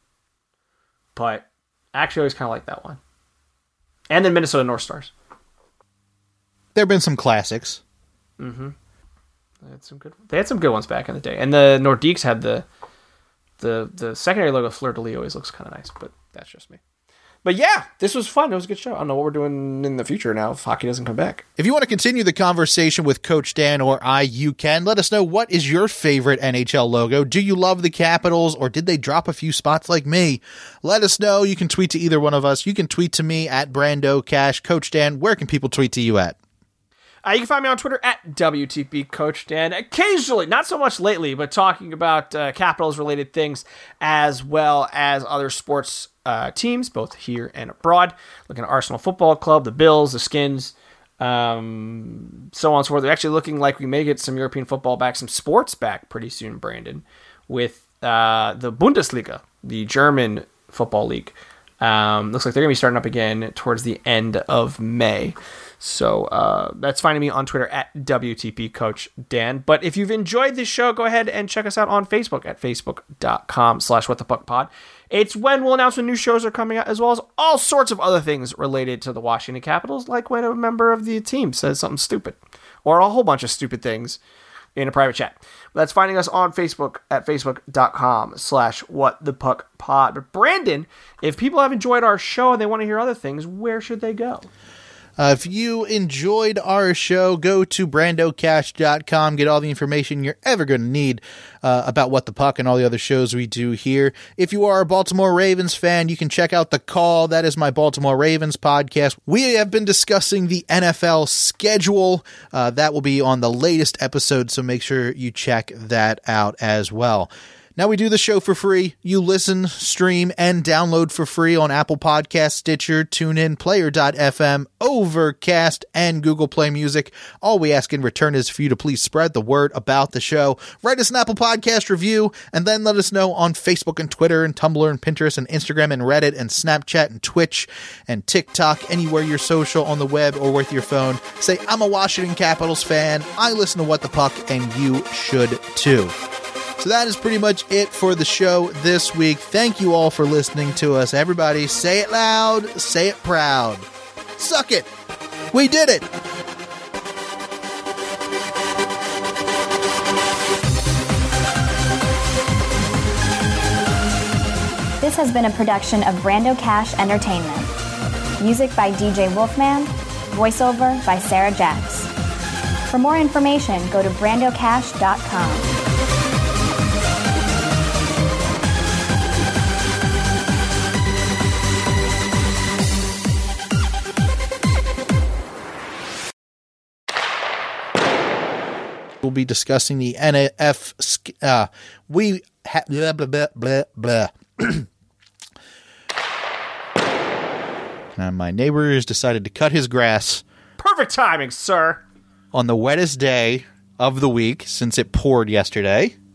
S3: but actually I always kind of like that one. And then Minnesota North Stars.
S2: There have been some classics.
S3: Mm-hmm. They had some good ones back in the day. And the Nordiques had the secondary logo, Fleur de Lis, always looks kind of nice, but that's just me. But yeah, this was fun. It was a good show. I don't know what we're doing in the future now if hockey doesn't come back.
S2: If you want to continue the conversation with Coach Dan or I, you can. Let us know, what is your favorite NHL logo? Do you love the Capitals, or did they drop a few spots like me? Let us know. You can tweet to either one of us. You can tweet to me at Brando Cash. Coach Dan, where can people tweet to you at?
S3: You can find me on Twitter at WTP Coach Dan. Occasionally, not so much lately, but talking about Capitals-related things as well as other sports teams, both here and abroad. Looking at Arsenal Football Club, the Bills, the Skins, so on and so forth. They're actually looking like we may get some European football back, some sports back pretty soon, Brandon, with the Bundesliga, the German football league. Looks like they're going to be starting up again towards the end of May. So that's finding me on Twitter at WTP Coach Dan. But if you've enjoyed this show, go ahead and check us out on Facebook at facebook.com/whatthepuckpod. It's when we'll announce when new shows are coming out, as well as all sorts of other things related to the Washington Capitals, like when a member of the team says something stupid, or a whole bunch of stupid things in a private chat. That's finding us on Facebook at facebook.com/whatthepuckpod. But Brandon, if people have enjoyed our show and they want to hear other things, where should they go?
S2: If you enjoyed our show, go to brandocash.com, get all the information you're ever going to need about What the Puck and all the other shows we do here. If you are a Baltimore Ravens fan, you can check out The Call. That is my Baltimore Ravens podcast. We have been discussing the NFL schedule. That will be on the latest episode, so make sure you check that out as well. Now, we do the show for free. You listen, stream, and download for free on Apple Podcasts, Stitcher, TuneIn, Player.fm, Overcast, and Google Play Music. All we ask in return is for you to please spread the word about the show. Write us an Apple Podcast review, and then let us know on Facebook and Twitter and Tumblr and Pinterest and Instagram and Reddit and Snapchat and Twitch and TikTok, anywhere you're social on the web or with your phone. Say, I'm a Washington Capitals fan. I listen to What the Puck, and you should too. So that is pretty much it for the show this week. Thank you all for listening to us. Everybody, say it loud, say it proud. Suck it! We did it!
S4: This has been a production of Brando Cash Entertainment. Music by DJ Wolfman. Voiceover by Sarah Jax. For more information, go to brandocash.com.
S2: We'll be discussing the NF. Blah, blah, blah, blah. Now, my neighbor has decided to cut his grass.
S3: Perfect timing, sir.
S2: On the wettest day of the week, since it poured yesterday.